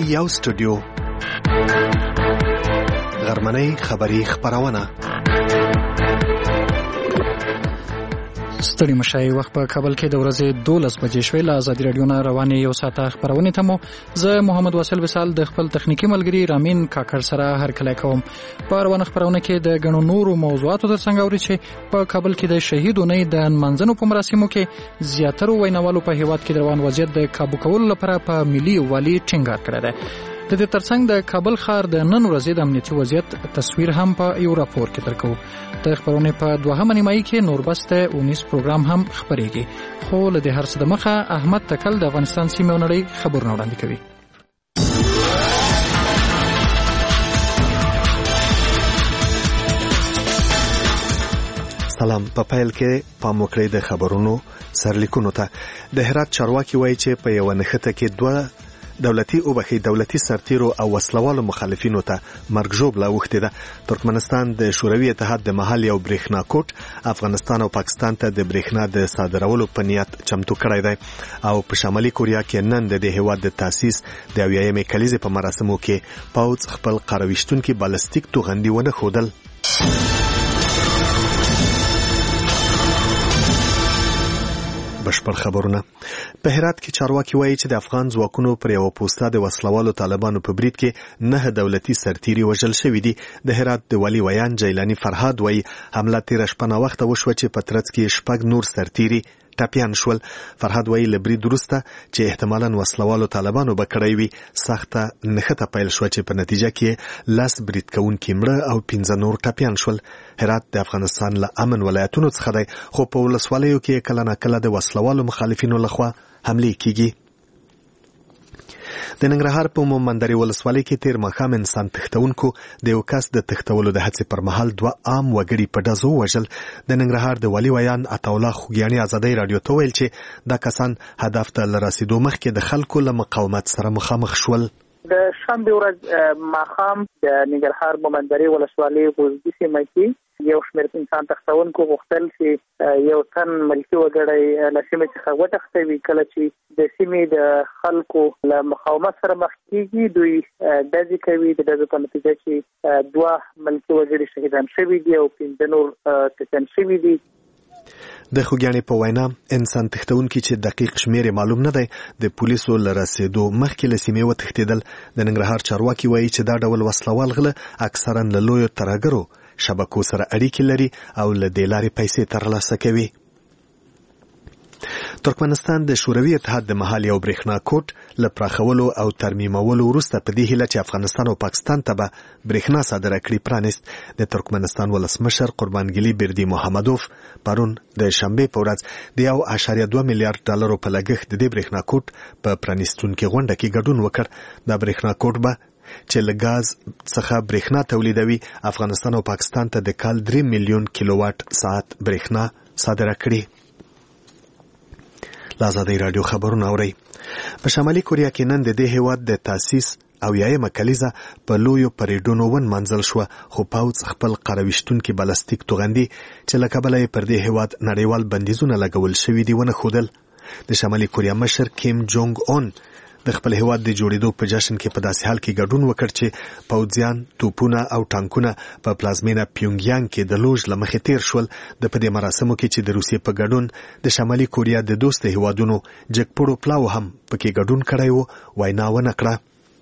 یو سټوډیو غرمنۍ خبری خبرونه ستړي مشای وخت په کابل کې د ورځې 12 بجې شوې له ازادي رادیو نه روانې یو ساعته خبرونه ته مو زه محمد واصل وصال د خپل تخنیکی ملګری رامین کاکړ سره هرکلی کوم. په روانه خبرونه کې د غنو نورو موضوعاتو ترڅنګ اوري چې په کابل کې د شهیدونې د منځنو په مراسمو کې زیاتره ویناوالو په هیواد کې روان وضعیت د کابو کولو لپاره په ملي یووالي ټینګار کړی دی. د دې ترڅنګ د کابل ښار د نن ورځې د امنیتي وضعیت تصویر هم په یو راپور کې درکو. د خبرونه په دوهمه نیمایي کې نوربسته 19 پروګرام هم خبرېږي. خو له دې هر څه د مخه احمد تکل د افغانستان سیمه نړۍ خبرونه وړاندې کوي. سلام. په پیل کې پام وکړئ د خبرونو سرلیکونو ته. د هرات چارواکي وایي چې په یو نښته کې دولتي سرتیرو او وسلوالو مخالفینو ته مرګ ژوبله اوښتې ده. ترکمنستان د شوروي اتحاد د محل یو برېښنا کوټ افغانستان او پاکستان ته د برېښنا د صادرولو په نیت چمتو کړی دی او په شمالي کوریا کې نن د دې هیواد د تاسیس د 80مې کلیزې په مراسمو کې پوځ خپل قارویشتونکي بالستیک توغندي ونه ښودل. بشپړ خبرونه. په هرات کې چارواکي وایي چې د افغان ځواکونو پر یو پوسټه د وسلوالو طالبانو په برید کې 9 دولتي سرتیري وژل شوي دي. د هرات د والي ویان جیلانی فرهاد وایي حمله تیر شپه نه وخت وشوه چې په ترڅ کې 6 نور سرتیري ټپیان شول. فرهاد وایي له برید وروسته چې احتمالاً وسلوالو طالبانو به کړی وي سخته نښته پیل شوه چې په نتیجه کې 10 برید کوونکي مړه او 15 نور ټپیان شول. هرات د افغانستان له امن ولایتونو څخه دی خو په ولسوالیو کې کله نه کله د وسلوالو مخالفینو لخوا حملې کیږي. د ننګرهار په مومندرې ولسوالۍ کې تیر ماښام انسان تښتونکو د یو کس د تښتولو د هڅې پر مهال 2 عام وګړي په ډزو وژل. د ننګرهار د والي ویان عطاالله خوږیاني ازادۍ رادیو ته ویل چې دا کسان هدف ته له رسیدو مخکې د خلکو له مقاومت سره مخامخ شول. د شنبه ورځ ماښام د ننګرهار مومندرې ولسوالۍ غوزدي سیمه کې یو شمېر انسان تښتونکو غوښتل چې یو تن ملکي وګړی له سیمې څخه وتښتوي. کله چې د سیمې د خلکو له مقاومت سره مخ کېږي دوی ډزې کوي. د ډزو په نتیجه کې 2 ملکي وګړي شهیدان شوي دي او 15 نور ټپیان شوي دي. د خوږیانې په وینا انسان تښتونکي چې دقیق شمیر معلوم نه دی د پولیسو له رسیدو مخکې له سیمې وتښتېدل. د ننګرهار چارواکي وایي چې دا ډول وسلوال غله اکثرا له لویو ترهګرو شبکو سره اړیکې لري او له دې لارې پیسې ترلاسه کوي. ترکمنستان د شوروي اتحاد د محل یو برېښنا کوټ له پراخولو او ترمیمولو وروسته په دې هیله چې افغانستان او پاکستان ته به برېښنا صادره کړي پرانیست. د ترکمنستان ولسمشر قربانګلي بردي محمدوف پرون د شنبې په ورځ د 1.2 میلیارډ ډالرو په لګښت د دې برېښنا کوټ په پرانیستونکي غونډه کې ګډون وکړ. دا برېښنا کوټ به چې له ګاز څخه برېښنا تولیدوي افغانستان او پاکستان ته د کال 3 میلیون کیلوواټ ساعت برېښنا صادره کړي. ازادي رادیو خبرونه اوري. په شمالي کوریا کې نن د دې هیواد د تاسیس 80مه کلیزه په لویو پریډونو ونمانځل شوه خو پوځ خپل قارویشتونکي بالستیک توغندي چې له کبله یې پر دې هیواد نړیوال بندیزونه لګول شوي دي ونه ښودل. د شمالي کوریا مشر کیم جونګ اون د خپل هیواد د جوړېدو په جشن کې په داسې حال کې ګډون وکړ چې پوځیان توپونه او ټانکونه په پلازمینه پیونګیانګ کې د لوژ له مخې تیر شول. د په دې مراسمو کې چې د روسیې په ګډون د شمالي کوریا د دوست هیوادونو جګپړو پلاو هم پکې ګډون کړی و وینا ونه کړه.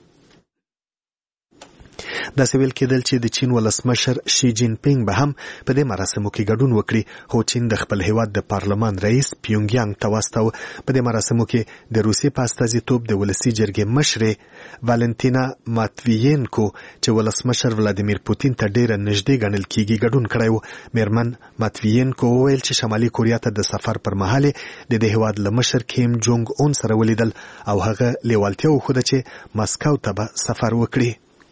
داسې ویل کېدل چې د چین ولسمشر شي جین پینګ به هم په دې مراسمو کې ګډون وکړي خو چین د خپل هیواد د پارلمان رئیس پیونګیانګ ته واستاوه. په دې مراسمو کې د روسیې په استازیتوب د ولسي جرګې مشرې والنتینا ماتویینکو چې ولسمشر ولادیمیر پوتین ته ډیره نږدې ګڼل کېږي ګډون کړی و. میرمن ماتویینکو وویل چې شمالي کوریا ته د سفر پر مهال د دې هیواد له مشر کیم جونګ اون سره ولیدل او هغه لیوالتیا وښوده چې ماسکو ته به سفر وکړي.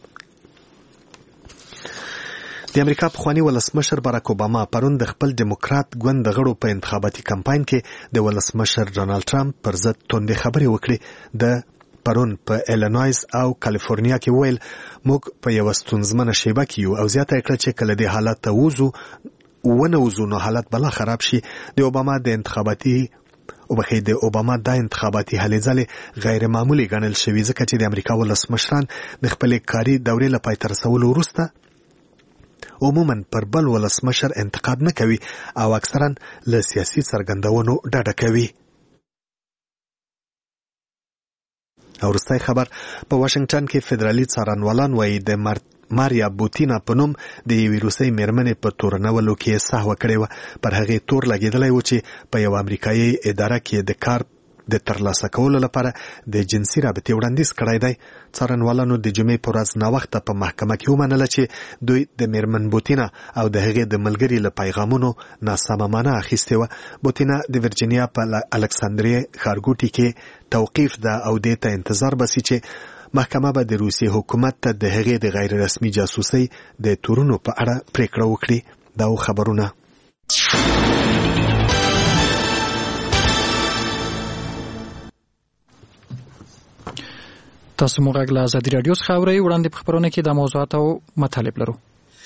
د امریکا پخوانی ولسمشر باراک اوباما پرون د خپل ډیموکرات ګوند د غړو په انتخاباتي کمپاین کې د ولسمشر ډونالد ټرمپ پر ضد توندې خبرې وکړې. د پرون په ایلینویز او کالیفورنیا کې ویل موږ په یو ستونزمنه شیبه کې یو او زیاته کړه چې کله دې حالت ته وځو نو حالت بلا خراب شي. د اوباما د انتخاباتي وبخې د اوباما د انتخاباتي هلې ځلې غیر معمولی ګڼل شوې ځکه چې د امریکا ولسمشران د خپل کاري دورې له پای ته رسولو وروسته عموما پر بل ولسمشر انتقاد نه کوي او اکثرا له سیاسي څرګندونو ډډه کوي. او وروستی خبر په واشنگټن کې فدرالي څارنوالان وایي د ماریا بوتینا په نوم د یوې روسۍ میرمنې په تورنولو کې سهوه کړې وه. پر هغې تور لګېدلی و چې په یوه امریکایي اداره کې د کار د ترلاسه کولو لپاره د جنسي رابطې وړاندیز کړی دی. څارنوالانو د جمعې په ورځ ناوخته په محکمه کې ومنله چې دوی د میرمن بوتینا او د هغې د ملګري له پیغامونو ناسمه معنا اخیستې وه. بوتینا د ورجینیا په الکساندریه ښارګوټي کې توقیف ده او دې ته انتظار بسي چې محکمه به د روسیې حکومت ته د هغې د غیر رسمي جاسوسۍ د تورونو په اړه پریکړه وکړي. دا خبرونه تاسو مو غږ له ازادي راډیو څخه اورئ. وړاندې په خبرونه کې د موضوعات او مطالب لرو.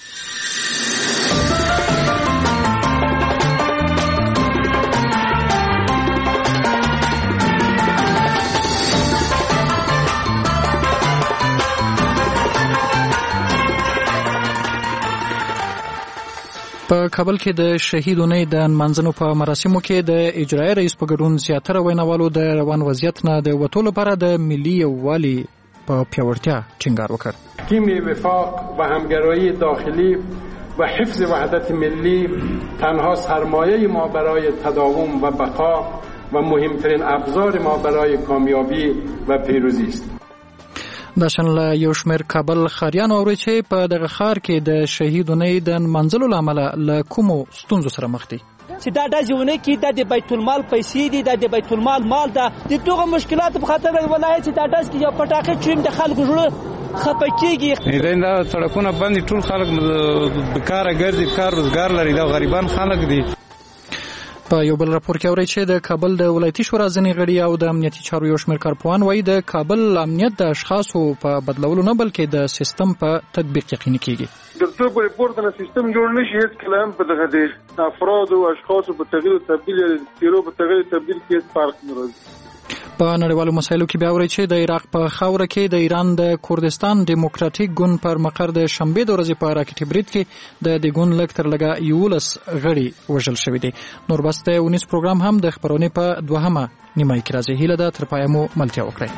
په کابل کې د شهیدونې د نمانځنو په مراسمو کې د اجرایي رئیس په ګډون زیاتره ویناوالو د روان وضعیت نه د وتو لپاره د ملي یووالي په پیاوړتیا ټینګار وکړ. تیم وفاق و همگرایی داخلی و حفظ وحدت ملی تنها سرمایه ما برای تداوم و بقا و مهمترین ابزار ما برای کامیابی و پیروزی است. دا شنله یو شمېر کابل ښاریانو اوري چې په دغه ښار کې د شهیدونې د نمانځلو له امله له کومو ستونزو سره مخ دي. چې دا ډزونه کې د بیت المال پیسې دي، د بیت المال مال ده، د دغه مشکلات په خاطر ولایت چې دا ډز کې یو پټاکه چوم د خلکو جوړ خپکیږي. دا سړکونه باندې ټول خلک بیکاره ګرځي، کار روزګار لري، دا غریبان خلک دي. په یو بل راپور کې اوري چې د کابل د ولایتي شورا ځینې غړي او د امنیتي چارو یو شمېر کارپوهان وایي د کابل امنیت د اشخاصو په بدلولو نه بلکې د سیستم په تطبیق یقیني کیږي. د څو په ریپورت نه سیستم جوړ نشي، هیڅ کله هم په دغه د افراد او اشخاصو په تغییر او تبدیل یا تیرو په تغییر تبدیل کې فرق نه راځي. په نړیوالو مسایلو کې بیا اوري چې د عراق په خاوره کې د ایران د کردستان دیموکراتیک ګوند پر مقر د شنبې د ورځې په راکټي برید کې د دې ګوند لږ تر لږه 11 غړي وژل شوي دي. نور بس د 19 پروګرام هم د خبرونې په دوهمه نیمایي کې راځي. هیله ده تر پایه مو ملتیا وکړئ.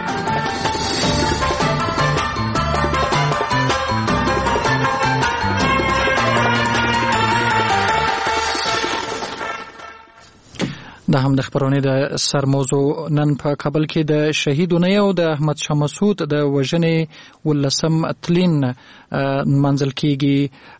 دا هم د خبرونې د سر موضوع. نن په کابل کې د شهیدونې او د احمد شاه مسعود د وژنې 19 تلین منځل کېږي.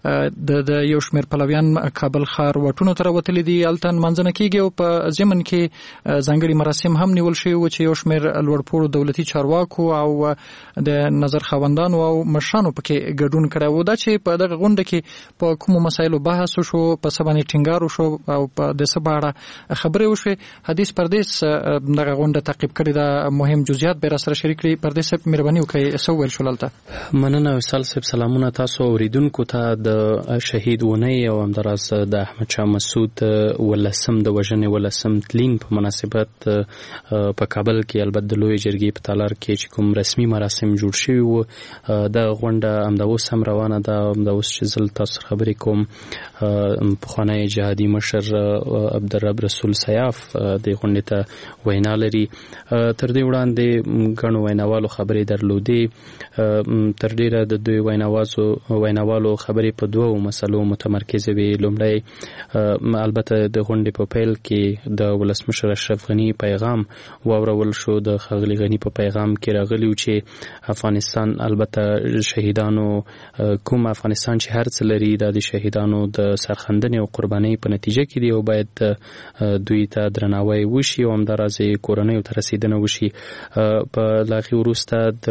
د یو شمېر پلویان کابل ښار وټونو ته راوتلي دي، هلته نمانځنه کېږي او په ضمن کې ځانګړي مراسم هم نیول شوي وو چې یو شمېر لوړپوړو دولتي چارواکو او د نظر خاوندانو او مشرانو پکې ګډون کړی و. دا چې په دغه غونډه کې په کومو مسایلو بحث وشو، په څه باندې ټینګار وشو او په د څه په اړه خبرې وشوې، حدیث پردیس دغه غونډه تعقیب کړې ده. مهم جزئیات به را سره شریک کړي. پردیس صاحب مهرباني وکړئ څه وویل شول هلته؟ مننه وصال صاحب. سلامونه تاسو اوریدونکو ته. د شهید ونې او همداراز د احمد شاه مسعود ولسم د وژنې 19 تلین په مناسبت په کابل کې البته د لوی جرګې په تالار کې چې کوم رسمي مراسم جوړ شوي وو، د غونډه همدا اوس هم روانه ده. همدا اوس چې زه تاسو خبرې کوم، پخوانی جهادي مشر عبدالرب رسول سیاف د غونډې ته وینا لري. تر دې وړاندې ګڼو ویناوالو خبرې درلودې. تر ډیره د دوی ویناوالو خبرې په دوو مسلو متمرکز وي. لومړی البته د غونډې په پیل کې د ولسمشر اشرف غني پیغام واورول شو. د ښاغلي غني په پیغام کې راغلی و چې افغانستان البته شهیدانو کوم افغانستان چې هر څه لري دا د شهیدانو د سرښندنې او قربانۍ په نتیجه کې دی او باید دوی ته درناوی وشي او همداراز کورنیو ته رسیدنه وشي. په لاغي وروسته د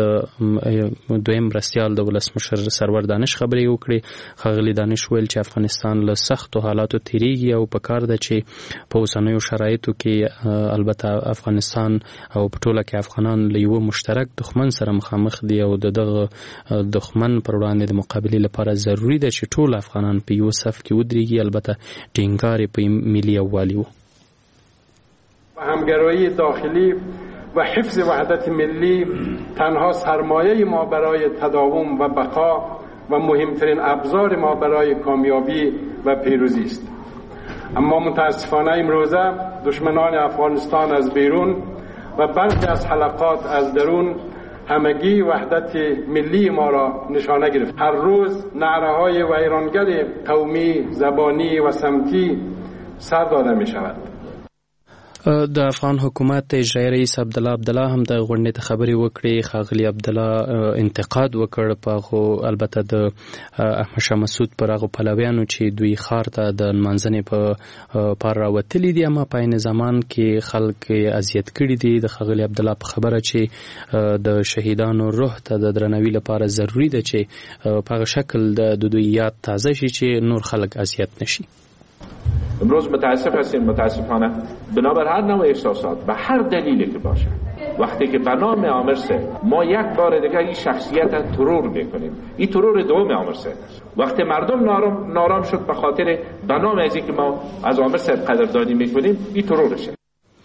دویم مرستیال د ولسمشر سرور دانش خبرې وکړې. ښاغلي دانش ویل چې افغانستان له سختو حالاتو تیریږي او په کار ده چې په اوسنیو شرایطو کې البته افغانستان او په ټوله کې افغانان له یو مشترک دښمن سره مخامخ دي او دغه دښمن پر وړاندې د مقابلې لپاره ضروری ده چې ټول افغانان په یو صف کې ودرېږي. البته ټینګار په ملي یووالي و. و همگرایی داخلی و حفظ وحدت ملی تنها سرمایه ما برای تداوم و بقا و مهمترین ابزار ما برای کامیابی و پیروزی است. اما متاسفانه امروزه دشمنان افغانستان از بیرون و برخی از حلقات از درون همگی وحدت ملی ما را نشانه گرفت. هر روز نعره‌های ویرانگر قومی، زبانی و سمتی سر داده می شود. د افغان حکومت اجرایی رئیس عبدالله هم د غونډې ته خبرې وکړې. ښاغلي عبدالله انتقاد وکړ په هغو البته د احمدشاه مسعود پر هغو پلویانو چې دوی ښار ته د نمانځنې په پار راوتلي دي، اما په عین زمان کې خلک اذیت کړي دي. د ښاغلي عبدالله په خبره چې د شهیدانو روح ته د درناوي لپاره ضروری ده چې په هغه شکل د دوی یاد تازه شي چې نور خلک اذیت نشي. امروز متاسف هستیم، متاسفانه بنابر هر نوع احساسات و هر دلیلی که باشه، وقتی که به نام عامر سید ما یک بار دیگه این شخصیت ترور میکنیم، این ترور دوم عامر سید است. وقتی مردم نارام شد به خاطر به نام از اینکه ما از عامر سید قدردانی میکنیم، این ترورشه.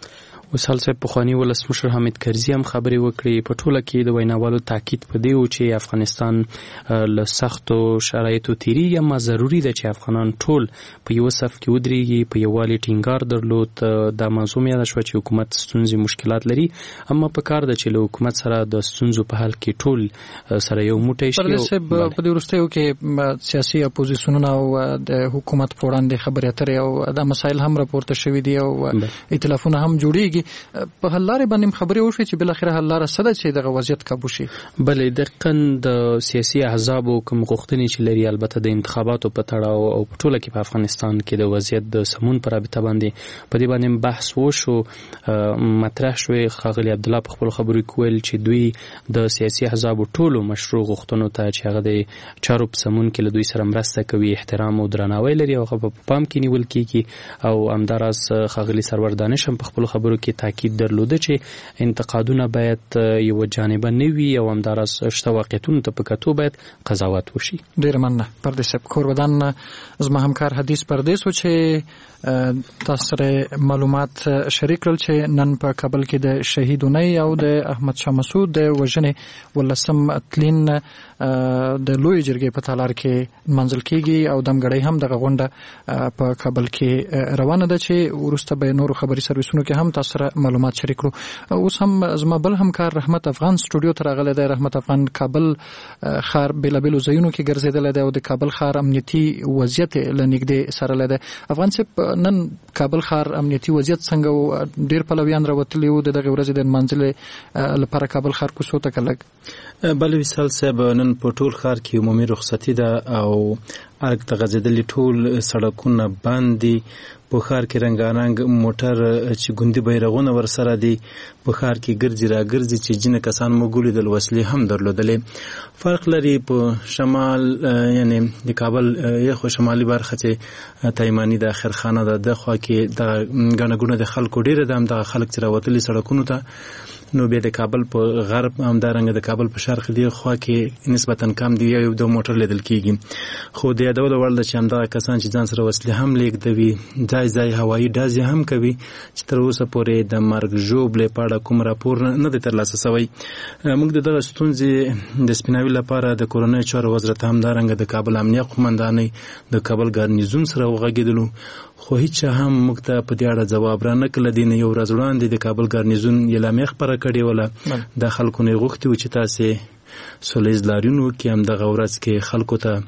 وصال صاحب پخوانی ولسمشر حامد کرزي هم خبرې وکړې. په ټوله کې د ویناوالو تاکید په دی و چې افغانستان له سختو شرایطو تیریږي، اما ضروري ده چې افغانان ټول په یو صف کې ودرېږي، په یووالي ټینګار درلود. دا موضوع یاده شوه چې حکومت ستونزې مشکلات لري، اما په کار ده چې له حکومت سره د ستونزو په حل کې ټول سره یو موټی شي. پردیس صاحب په دې وروستیو کې سیاسي اپوزیسیونونه او د حکومت په وړاندې خبرې اترې او دا مسایل هم راپورته شوي دي او ائتلافونه هم جوړېږي. په حل لارې باندې خبرې وشوې چې بالاخره حل لاره څه ده چې دغه وضعیت کابو شي. بلې دقیقاً د سیاسي احزابو کوم غوښتنې چې لري، البته د انتخاباتو په تړاو او په ټوله کې په افغانستان کې د وضعیت د سمون پر رابطه باندې په دې باندې بحث وشو، مطرح شوې. ښاغلي عبدالله په خپلو خبرو کې ویل چې دوی د سیاسي احزابو ټولو مشروع غوښتنو ته چې هغه د چارو په سمون کې له دوی سره مرسته کوي احترام او درناوی لري او هغه په پام کې نیول کېږي. او همداراز ښاغلي سرور دانش هم په خپلو خبرو کې تاکید درلوده چې انتقادونه باید یو جانبه نه وي او همداراز شته واقعیتونو ته په کتو باید قضاوت وشي. ډېره مننه پردیس صاحب. کورودان زما همکار حدیث پردیس و چې تاسو سره معلومات شریک کړل چې نن په کابل کې د شهیدونې او د احمدشاه مسعود د وژنې ولسم تلین د لوی جرګې په تالار کې منځل کېږي او دمګړۍ هم دغه غونډه په کابل کې روانه ده چې وروسته به نورو خبري سرویسونو کې هم تاسو سره معلومات شریک کړو. اوس هم زما بل همکار رحمت افغان سټوډیو ته راغلی دی. رحمت افغان کابل ښار بیلابیلو ځایونو کې ګرځېدلی دی او د کابل ښار امنیتي وضعیت له نږدې څارلی دی. افغان صاحب نن کابل ښار امنیتي وضعیت څنګه و؟ ډېر پلویان راوتلي وو د دغې ورځې د نمانځلې لپاره کابل ښار کوڅو ته که لږ؟ بله وصال صاحب، نن په ټول ښار کې عمومي رخصتي ده او ارګ ته غځېدلي ټول سړکونه بند دي. په ښار کې رنګارنګ موټر چې ګوندي بیرغونه ورسره دي په ښار کې ګرځي را ګرځي چې ځینې کسان موږ ولیدل وسلې هم درلودلې. فرق لري په شمال یعنی د کابل یخو شمالي برخه چې تایماني د خیرخانه ده د خوا کې د ګڼه ګوڼه د خلکو ډېره ده، همدغه خلک چې راوتلي سړکونو ته. نو بیا د کابل په غرب همدارنګه د کابل په شرق دی خوا کې نسبتا کم دی، یو د موټر لیدل کېږي. خو د یادولو وړ ده چې همدغه کسان چې ځان سره وسلې هم لیږدوي، ځای ځای هوایي ډزې هم کوي چې تر اوسه پورې د مرګ ژوبلې په اړه کوم راپور نه دی ترلاسه شوی. موږ د دغه ستونزې د سپیناوي لپاره د کورنیو چارو وزارت همدارنګه د کابل امنیه قومندانۍ د کابل ګارنیزون سره وغږېدلو، خو هیڅ هم موږ ته په دې اړه ځواب را نه کړ. دین یو ورځ وړاندې د کابل ګارنیزون اعلامیه خپره کړې وله د خلکو نه غوښتي و چې تاسې سولیز لاریونو کې هم دغه ورځ کې خلکو ته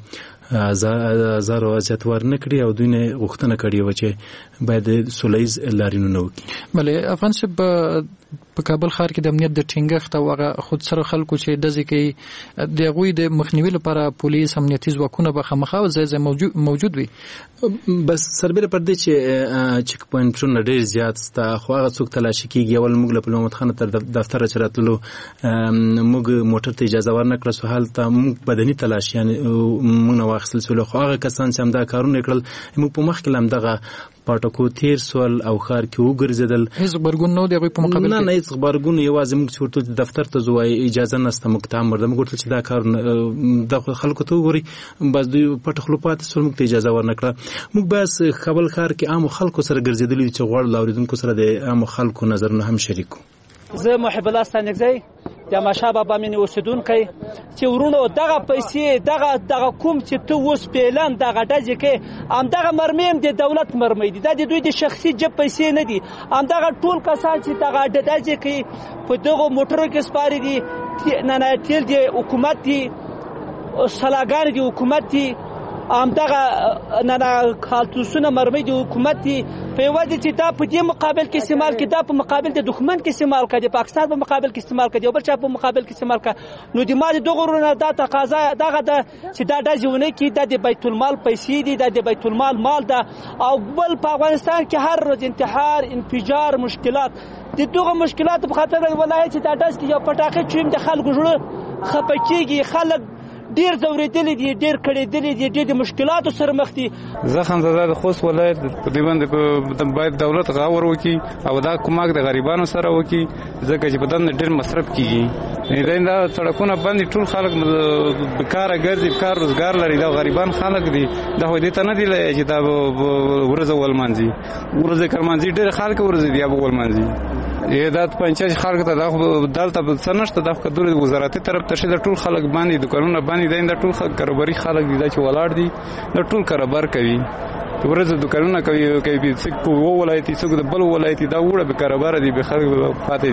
آزار او اذیت ورنه کړي او دوی نه غوښتنه کړې و چې باید سولیز لاریونونه وکړي. بله افغان صاحب په کابل ښار کې د امنیت د ټینګښت او هغه خود سره خلکو چې ډزې کوي د هغوی د مخنیوي لپاره پولیس امنیتي ځواکونه به خامخا ځای ځای موجود وي. بس سربیره پر دې چې چک پوینټونه ډېر زیات سته، خو هغه څوک تلاشي کېږي. اول موږ له محمد خان تر دفتره چې راتللو موږ موټر ته اجازه ورنه کړه، سو هلته موږ بدني تلاشي موږ نه واخیستل شول. خو هغه کسان چې همدا کارونه کړل موږ په مخکې همدغه پاټکو تیر سول او ښار کې وګرځېدل. هیڅ غبرګون نه و د هغوی په مقابل کې؟ نه هیڅ بعض خبرګون یوازې موږ ورته دفتر ته زوای اجازه نشته موږ ته امر ده موږ ورته چې دا کار د خلکو ته وګوري بس دوی پټ خلوپات سره موږ ته اجازه ورنکړه. موږ بس کابل ښار کې عام خلکو سره ګرځېدلي چې غواړو له اوریدونکو سره د عام خلکو نظرونه هم شریکو. زه محب الله ستانکزی د ماشه بابا مینې اوسیدونکی چې ورونو دغه پیسې دغه کوم چې ته اوس پیلان دغه ډزې کې همدغه مرمۍ هم د دولت مرمۍ دي دا د دوی د شخصي جب پیسې نه دي. همدغه ټول کسان چې دغه ډزې کوي په دغو موټرو کې سپاري دي نه تیل دی حکومت دي سلاګانې دي حکومت دي همدغه نه کالتوسونه مرمۍ دي حکومت دي په یوازې چې دا په دې مقابل کې استعمال کړي دا په مقابل د دښمن کې استعمال کړي د پاکستان په مقابل کې استعمال کړي او بل چا په مقابل کې استعمال کړي نو د مال دغه ورونه دا تقاضا دغه د چې دا ډزونه کې د بیت المال پیسې دي د بیت المال مال ده او بل په افغانستان کې هر ورځ انتحار انفجار مشکلات د دغه مشکلات په خاطر ولایت چې دا ډز کې یو پټاخه چوم د خلکو جوړه خپکیږي خلک ډیر زوریدلې دي ډیر کړېدلې دي ډېر مشکلاتو سره مخ دي. زخم زده د خوست ولایت په دې باندې باید دولت غور وکړي او دا کومک د غریبانو سره وکړي ځکه چې بدن ډیر مصرف کیږي دا سړکونه باندې ټول خلک بیکاره ګرځي کار روزګار لري دا غریبان خلک دي دا هوی دي ته نه دی چې دا ورځ ولمنځي ورځ کرمنځي ډیر خلک ورځي دی ابو ولمنځي دا پنځه خلک ته دلته څنشته د کډوري وزارتي طرف ته د ټول خلک باندې دکانونه باندې د ټول کاروباري خلک دي چې ولاړ دي د ټول کاروبار کوي ورځ دکانونه کوي څوک وو ولایتي څوک د بل ولایتي دا وړه به کاروبار دي به خلک پاتې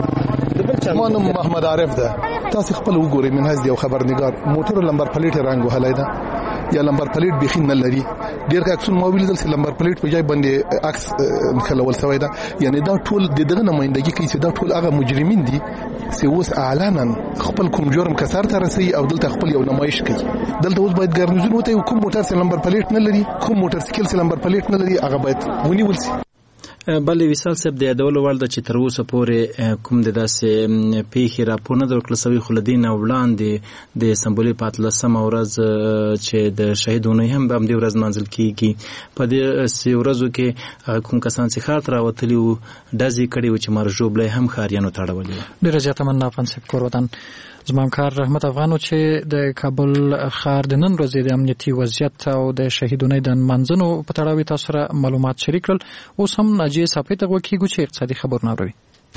دي. مانو محمد عارف ده تاسو خپل وګورئ من هز دی خبرنګار موټر لمبر پلیټ رنگ وهلای ده یا لمبر پلیټ بخي نه لري ډیر کاکسون موبایل دل لمبر پلیټ په ځای باندې عکس خلول سوی ده یعنی دا ټول دغه نمائندګي کوي چې دا ټول هغه مجرمین دي چې اوس اعلانا خپل کوم جرم کسر ته رسي او دلته خپل یو نمایش کوي دلته اوس باید ګرنزون وته کوم موټر سره لمبر پلیټ نه لري کوم موټر سایکل سره لمبر پلیټ نه لري هغه باید ونیول شي. بلې وصال صاحب د یادولو وړ ده چې تر اوسه پورې کوم د داسې پیښې راپور نه درکړل سوي خو له دې نه وړاندې د سمبولي په 18مه ورځ چې د شهید اونۍ هم په همدې ورځ لمانځل کېږي په دې ورځو کې کوم کسان چې ښار ته راوتلي وو ډزې کړې وو چې مرژوبله هم ښاریانو تړولې وه. ډېره زیاته مننه افغان صاحب کور وطن زما همکار رحمت افغانو چې د کابل ښار د نن ورځې د امنیتي وضعیت او د شهیدونۍ د نمانځنو په تړاو تاسو سره معلومات شریک کړل. اوس هم ناجیه صافی ته وکیږو چې اقتصادي خبرونه اوري.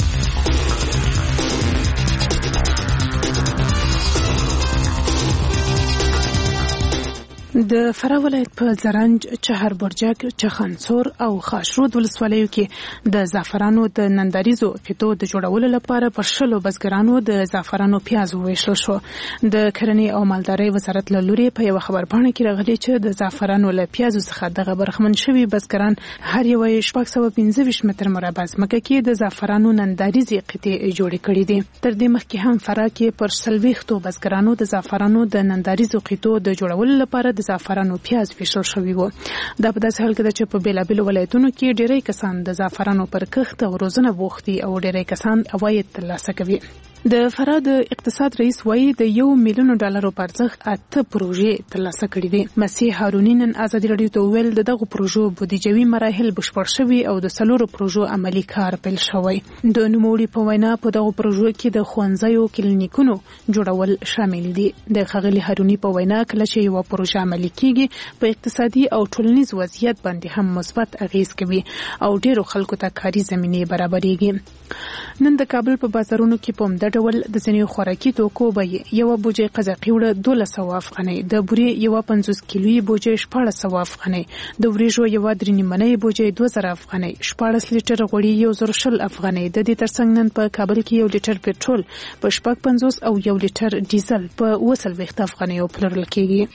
د فراه ولایت په زرنج، چهار برجک، چخانسور او خاشرود ولسوالیو کې د زعفرانو د ننداریزو قطو د جوړولو لپاره پر 100 بزګرانو د زعفرانو پیاز وویشل شو. د کرنې او مالدارۍ وزارت له لوري په یو خبرپاڼه کې راغلي چې د زعفرانو له پیازو څخه دغه برخمن شوي بزګران هر یو 625 متر مربع ځمکه کې د زعفرانو ننداریزي قطې جوړې کړې دي. تر دې مخکې هم فراه کې پر 40 بزګرانو د زعفرانو د ننداریزو قطو د جوړولو لپاره د زعفرانو پیاز ویشل شوی وو. دا په داسې حال کې چې په بیلابیلو ولایتونو کې ډېری کسان د زعفرانو پر کښت او روزنه بوختي او ډېری کسان عواید ترلاسه کوي. د فراه د اقتصاد رئیس وایي د $1 میلیون پر ارزښت 8 پروژې ترلاسه کړې دي. مسیح هارونی نن ازادي راډیو ته ویل دغه پروژو بودیجوي مراحل بشپړ شوي او د 4 پروژو عملی کار پیل شوی. د نوموړي په وینا په دغه پروژو کې د ښوونځیو کلینیکونو جوړول شامل دي. د ښاغلي هارونی په وینا کله چې یو پروژه عملی کیږي په اقتصادي او ټولنیز وضعیت باندې هم مثبت اغیز کوي او ډیرو خلکو ته کاري زمینه برابرېږي. نن د کابل په بازارونو کې په ډول د ځینې خوراکي توکو بیې یو بوجۍ قزاقي وړه 1200 افغانۍ، د بورې یو 50 کیلویي بوجۍ 1400 افغانۍ، د وریژو یو 3.5 بوجۍ 2000 افغانۍ، 14 لیټر غوړي 1000 افغانۍ. د دې ترڅنګ نن په کابل کې 1 لیټر پټرول په 55 او 1 لیټر ډیزل په 200 افغانۍ پلورل کېږي.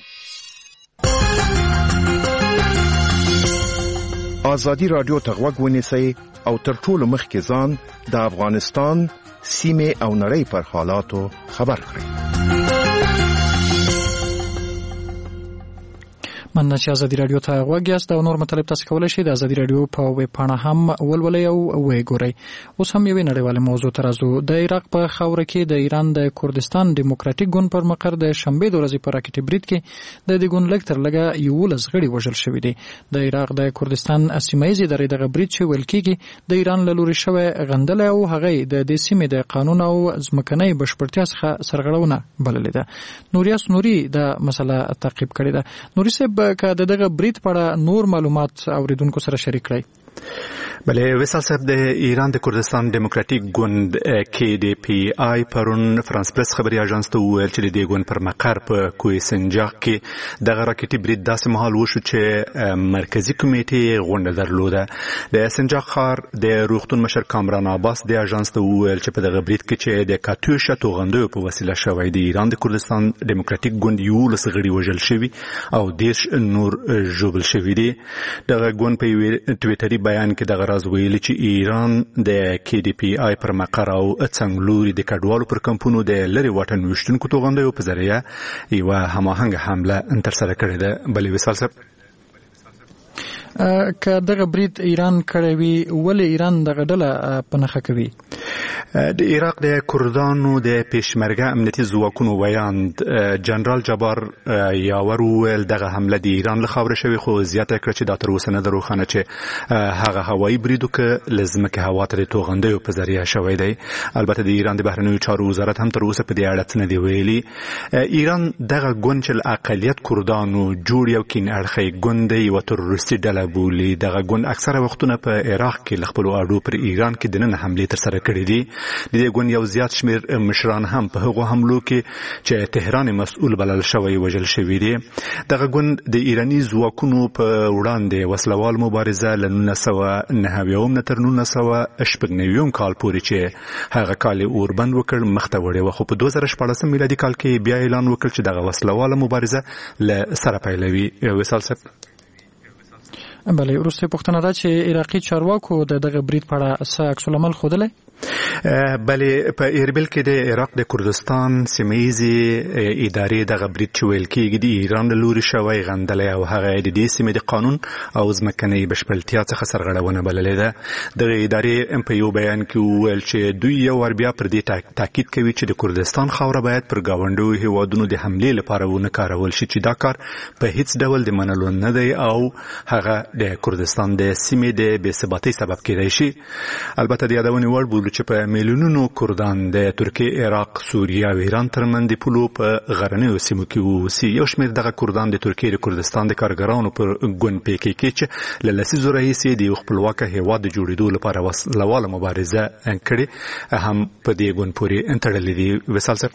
ازادي رادیو ته غوږ ونیسئ او تر ټولو مخکې ځان د افغانستان سیمه او نړۍ پر حالاتو خبر کړئ. مننه چې ازادي رادیو ته غوږ یاست او نور مطلب تاسو کولی شئ د ازادي رادیو په ویب پاڼه هم ولولئ او وګورئ. اوس هم یوې نړیواله موضوع ته راځو. د عراق په خاوره کې د ایران د کردستان دیموکراتیک ګوند پر مقر د شنبې د ورځې په راکټي برید کې د دې ګوند لږ تر لږه 11 غړي وژل شوي دي. د عراق د کردستان سیمه ییزې ادارې دغه برید چې ویل کېږي د ایران له لوري شوی غندلی او هغه د دې سیمې د قانون او ځمکنۍ بشپړتیا څخه سرغړونه بللې ده. نوریاس نوري دا مسله تعقیب کړې ده. نوري صاحب که دغه برید په اړه نور معلومات اوریدونکو سره شریک کړئ. بله وسال صاحب د ایران د کردستان دیموکراتیک ګوند KDPI پرون فرانس پریس خبري اژانس ته وویل چې د دې ګوند پر مقر په کوی سنجاق کې دغه راکټي برید داسې مهال وشو چې مرکزی کمیټې غونډه درلوده. د سنجاق ښار د روغتون مشر کامران عباس د اژانس ته وویل چې په دغه برید کې چې د کاتوشه توغندیو په وسیله شوی د ایران د کردستان دیموکراتیک ګوند 11 غړي وژل شوي او 10 نور ژوبل شوي دي. دغه ګوند په ټویټري بیان کې دغه راز ویلي چې ایران د KDPI پر مقر او څنګلوري د کډوالو پر کمپونو د لری واټن وشتونکو توغندیو په ذریعه یو هماهنګ حمله ترسره کړې ده. بلې وسال صاحب که دغه برید ایران کړی وي ولې ایران دغه ډله په نښه کوي؟ د عراق د کردانو د پیشمرګه امنیتي ځواکونو ویاند جنرال جبار یاور وویل دغه حمله د ایران له خاورې شوې خو زیاته کړه چې دا تر اوسه نه ده روښانه چې هغه هوایي برید که له ځمکې هوا ته د توغندیو په ذریعه شوی دی. البته د ایران د بهرنیو چارو وزارت هم تر اوسه په دې اړه څه نه دي ویلي. ایران دغه ګوند چې له اقلیت کردانو جوړ یو کین اړخی ګوند دی یوه تروریستي ډله بولي. دغه ګوند اکثره وختونه په عراق کې له خپلو اډو پر ایران کې دننه حملې ترسره کړي دي. د دې ګوند یو زیات شمیر مشران هم په هغو حملو کې چې تهران مسؤل بلل شوی وژل شوي دي. دغه ګوند د ایراني ځواکونو په وړاندې وسلوال مبارزه له 1999 نه تر 1999 کال پورې چې هغه کال اوربند وکړ مخته وړې وه، خو په 2014 میلادي کال کې بیا اعلان وکړ چې دغه وسلواله مبارزه له سره پیلوي. وصال صاحب بله وروسته پوښتنه ده چې عراقي چارواکو د دغه برید په اړه څه عکس العمل ښودلی؟ بله په ایربیل کې د عراق د کردستان سیمه ییزې ادارې دغه برید چې ویل کېږي د ایران له لوري شوی غندلی او هغه د دې سیمې د قانون او ځمکنۍ بشپړتیا څخه سرغړونه بللې ده. دغه ادارې په یو بیان کې وویل چې دوی یو وار بیا پر دې تاکید کوي چې د کردستان خاوره باید پر ګاونډیو هیوادونو د حملې لپاره ونه کارول شي چې دا کار په هیڅ ډول د منلو نه دی او هغه د کردستان د سیمې د بې ثباتۍ سبب کېدای شي. البته د یادونې وړ بولو چې په میلیونونو کردان د ترکیه، عراق، سوریه او ایران ترمنځ د پولو په غرنیو سیمو کې اوسي. یو شمېر دغه کردان د ترکیه د کردستان د کارګرانو پر ګوند PKK چې له لسیزو راهیسې د یو خپلواکه هیواد د جوړېدو لپاره وسلواله مبارزه کړې هم په دې ګوند پورې تړلې دي. وصال صاحب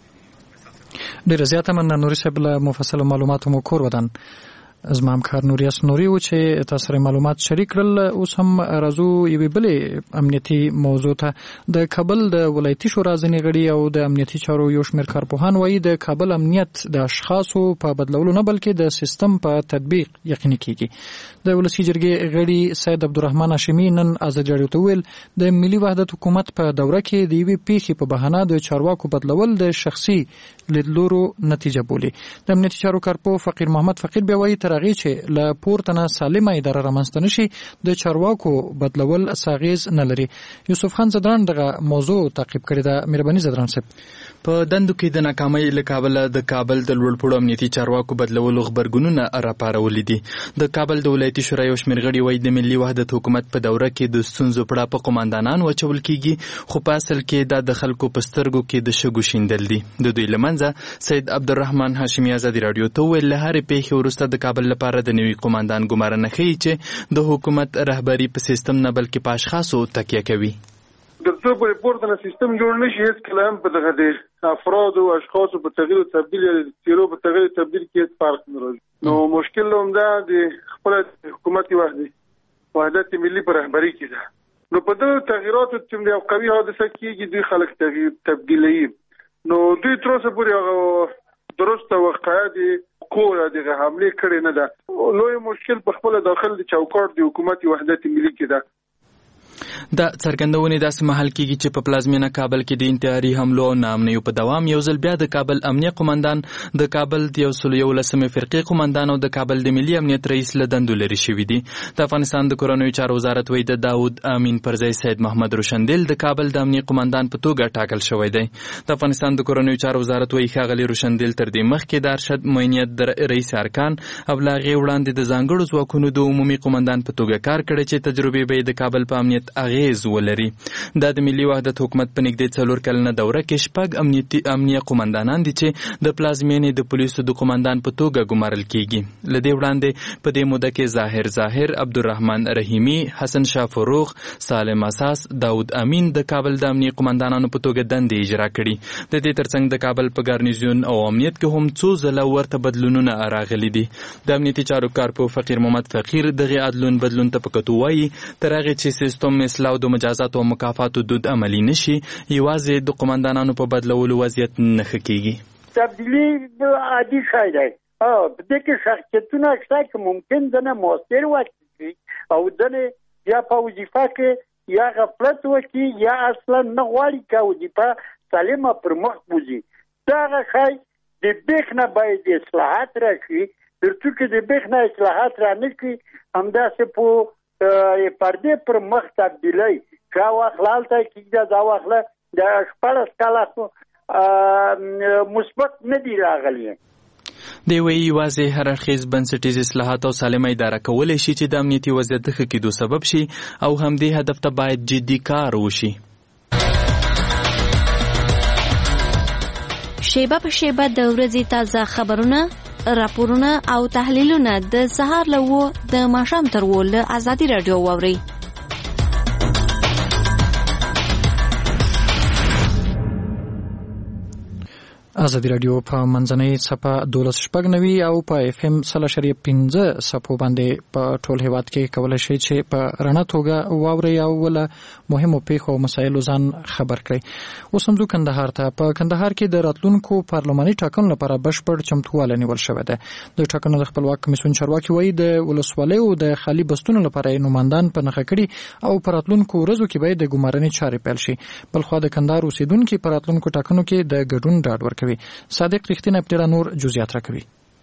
ډېره زیاته مننه نوري صاحب له مفصلو معلوماتو مو کور ودان. زما همکار نوریاس نوري و چې تاسو سره معلومات شریک کړل. اوس هم راځو یوې بلې امنیتي موضوع ته. د کابل د ولایتي شورا ځینې غړي او د امنیتي چارو یو شمېر کارپوهان وایي د کابل امنیت د اشخاصو په بدلولو نه بلکې د سیستم په تطبیق یقیني کیږي. د ولسي جرګې غړي سید عبدالرحمن هاشمي نن ازادي رادیو ته ویل د ملي وحدت حکومت په دوره کې د یوې پیښې په بهانه د چارواکو بدلول د شخصي لیدلورو نتیجه بولي. د امنیتي چارو کارپو فقیر محمد فقیر بیا وایي تر هغې چې له پورته نه سالمه اداره رامنځته نشي د چارواکو بدلول اغېز نه لري. یوسف خان زدران دغه موضوع تعقیب کړې ده. مهرباني زدران صاحب په دندو کې د ناکامۍ له کابله د کابل د لوړپوړو امنیتي چارواکو بدلولو غبرګونونه راپارولي دي. د کابل د ولایتي شورا یو شمېر غړي وایي د ملي وحدت حکومت په دوره کې د ستونزو پړه په قوماندانان واچول کېږي، خو په اصل کې دا د خلکو په سترګو کې د شګو شیندل دي. د دوی له منځه سید عبدالرحمن هاشمي ازادي رادیو ته وویل له هرې پیښې وروسته د کابل لپاره د نوي قوماندان ګمارنه ښیي چې د حکومت رهبري په سیستم نه بلکې په اشخاصو تکیه کوي. د څه پورې پورته نه سیستم جوړ نشي هیڅ کله هم په دغه د افراد او اشخاصو په تغییر او تبدیل یا تیرو په تغییر او تبدیل کې فرق نه راځي. نو مشکل هم دا د خپل حکومت وحدت ملي پر رهبري کې ده. نو په دغه تغییراتو چې یو قوي حادثه کېږي دوی خلک تبدیلوي. نو دوی تر اوسه پورې درسته واقعه دي کوله دغه حمله کړې نه ده. لوی مشکل په خپل داخل د چوکاټ د حکومت وحدت ملي کې ده. دا څرګندونې داسې مهال کېږي چې په پلازمینه کابل کې د انتحاري حملو او ناامنیو په دوام یو ځل بیا د کابل امنیه قومندان د کابل د 111 فرقې قومندان او د کابل د ملي امنیت رئیس له دندو لرې شوي دي. د افغانستان د کورنیو چارو وزارت وایي د داود امین پر ځای سید محمد روشندل د کابل د امنیه قومندان په توګه ټاکل شوی دی. د افغانستان د کورنیو چارو وزارت وایي ښاغلي روشندل تر دې مخکې د ارشد معینیت د رئیس ارکان او له هغې وړاندې د ځانګړو ځواکونو د عمومي قومندان په توګه کار کړی چې تجربې به یې د کابل په امنیت اغیز ولري. دا د ملي وحدت حکومت په نږدې 4 کلنه دوره کې شپږ امنیه قومندانان دي چې د پلازمینې د پولیسو د قومندان په توګه ګمارل کیږي. له دې وړاندې په دې موده کې ظاهر عبدالرحمن رحیمي، حسن شاه فروغ، سالم اساس، داود امین د کابل د امنیه قومندانانو په توګه دندې اجرا کړي. د دې ترڅنګ د کابل په ګارنیزیون او امنیت کې هم څو ځله ورته بدلونونه راغلي دي. د امنیتي چارو کارپو فقیر محمد فقیر دغه بدلون ته په کتو وایي تر هغې چې سیستم اصلاح د مجازات او مکافاتو دود عملي نشي یوازې د قومندانانو په بدلولو وضعیت نه ښه کیږي. تبدیلی عادي شی دی. په دې کې شخصیتونه شته چې ممکن ځنه مؤثر واقع او ځنه یا په وظیفه کې یا غفلت وکړي یا اصلا نه غواړي چې وظیفه سالمه پر مخ بوځي. دغه شی د بیخ نه باید اصلاحات راشي. ترڅو چې د بیخ نه اصلاحات را نه کړي همداسې په پردې پر مخ تبدیلی چا واخله هلته کېږده دا واخله د 14 کاله مثبت نه دي راغلي. دی وایي یوازې هر اړخیز بنسټیز اصلاحات او سالمه اداره کولی شي چې د امنیتي وضعیت د ښه کېدو سبب شي او همدې هدف ته باید جدي کار وشي. شیبه په شیبه د ورځې تازه خبرونه، راپورونه او تحلیلونه د سهار له 9 د ماښام تر 10 له ازادي راډیو واورئ. ازادي راډیو په منځنۍ صفحه 1290 او په اف ام 3.15 صفحو باندې په ټول هیواد کې کولای شئ چې په رڼا توګه واورئ او له مهمو پیښو او مسایلو ځان خبر کړئ. اوس هم ځو کندهار ته. په کندهار کې د راتلونکو پارلماني ټاکنو لپاره بشپړ چمتووالی نیول شوی دی. د ټاکنو د خپلواک کمیسیون چارواکي وایي د ولسوالیو د خالي بستونو لپاره نوماندان په نښه کړي او په راتلونکو ورځو کې باید د ګمارنې چارې پیل شي. بلخوا د کندهار اوسیدونکي په راتلونکو ټاکنو کې د ګډون ډاډ ورکوي. صادق رښتینی ابتدا نور جزئیات راکوي.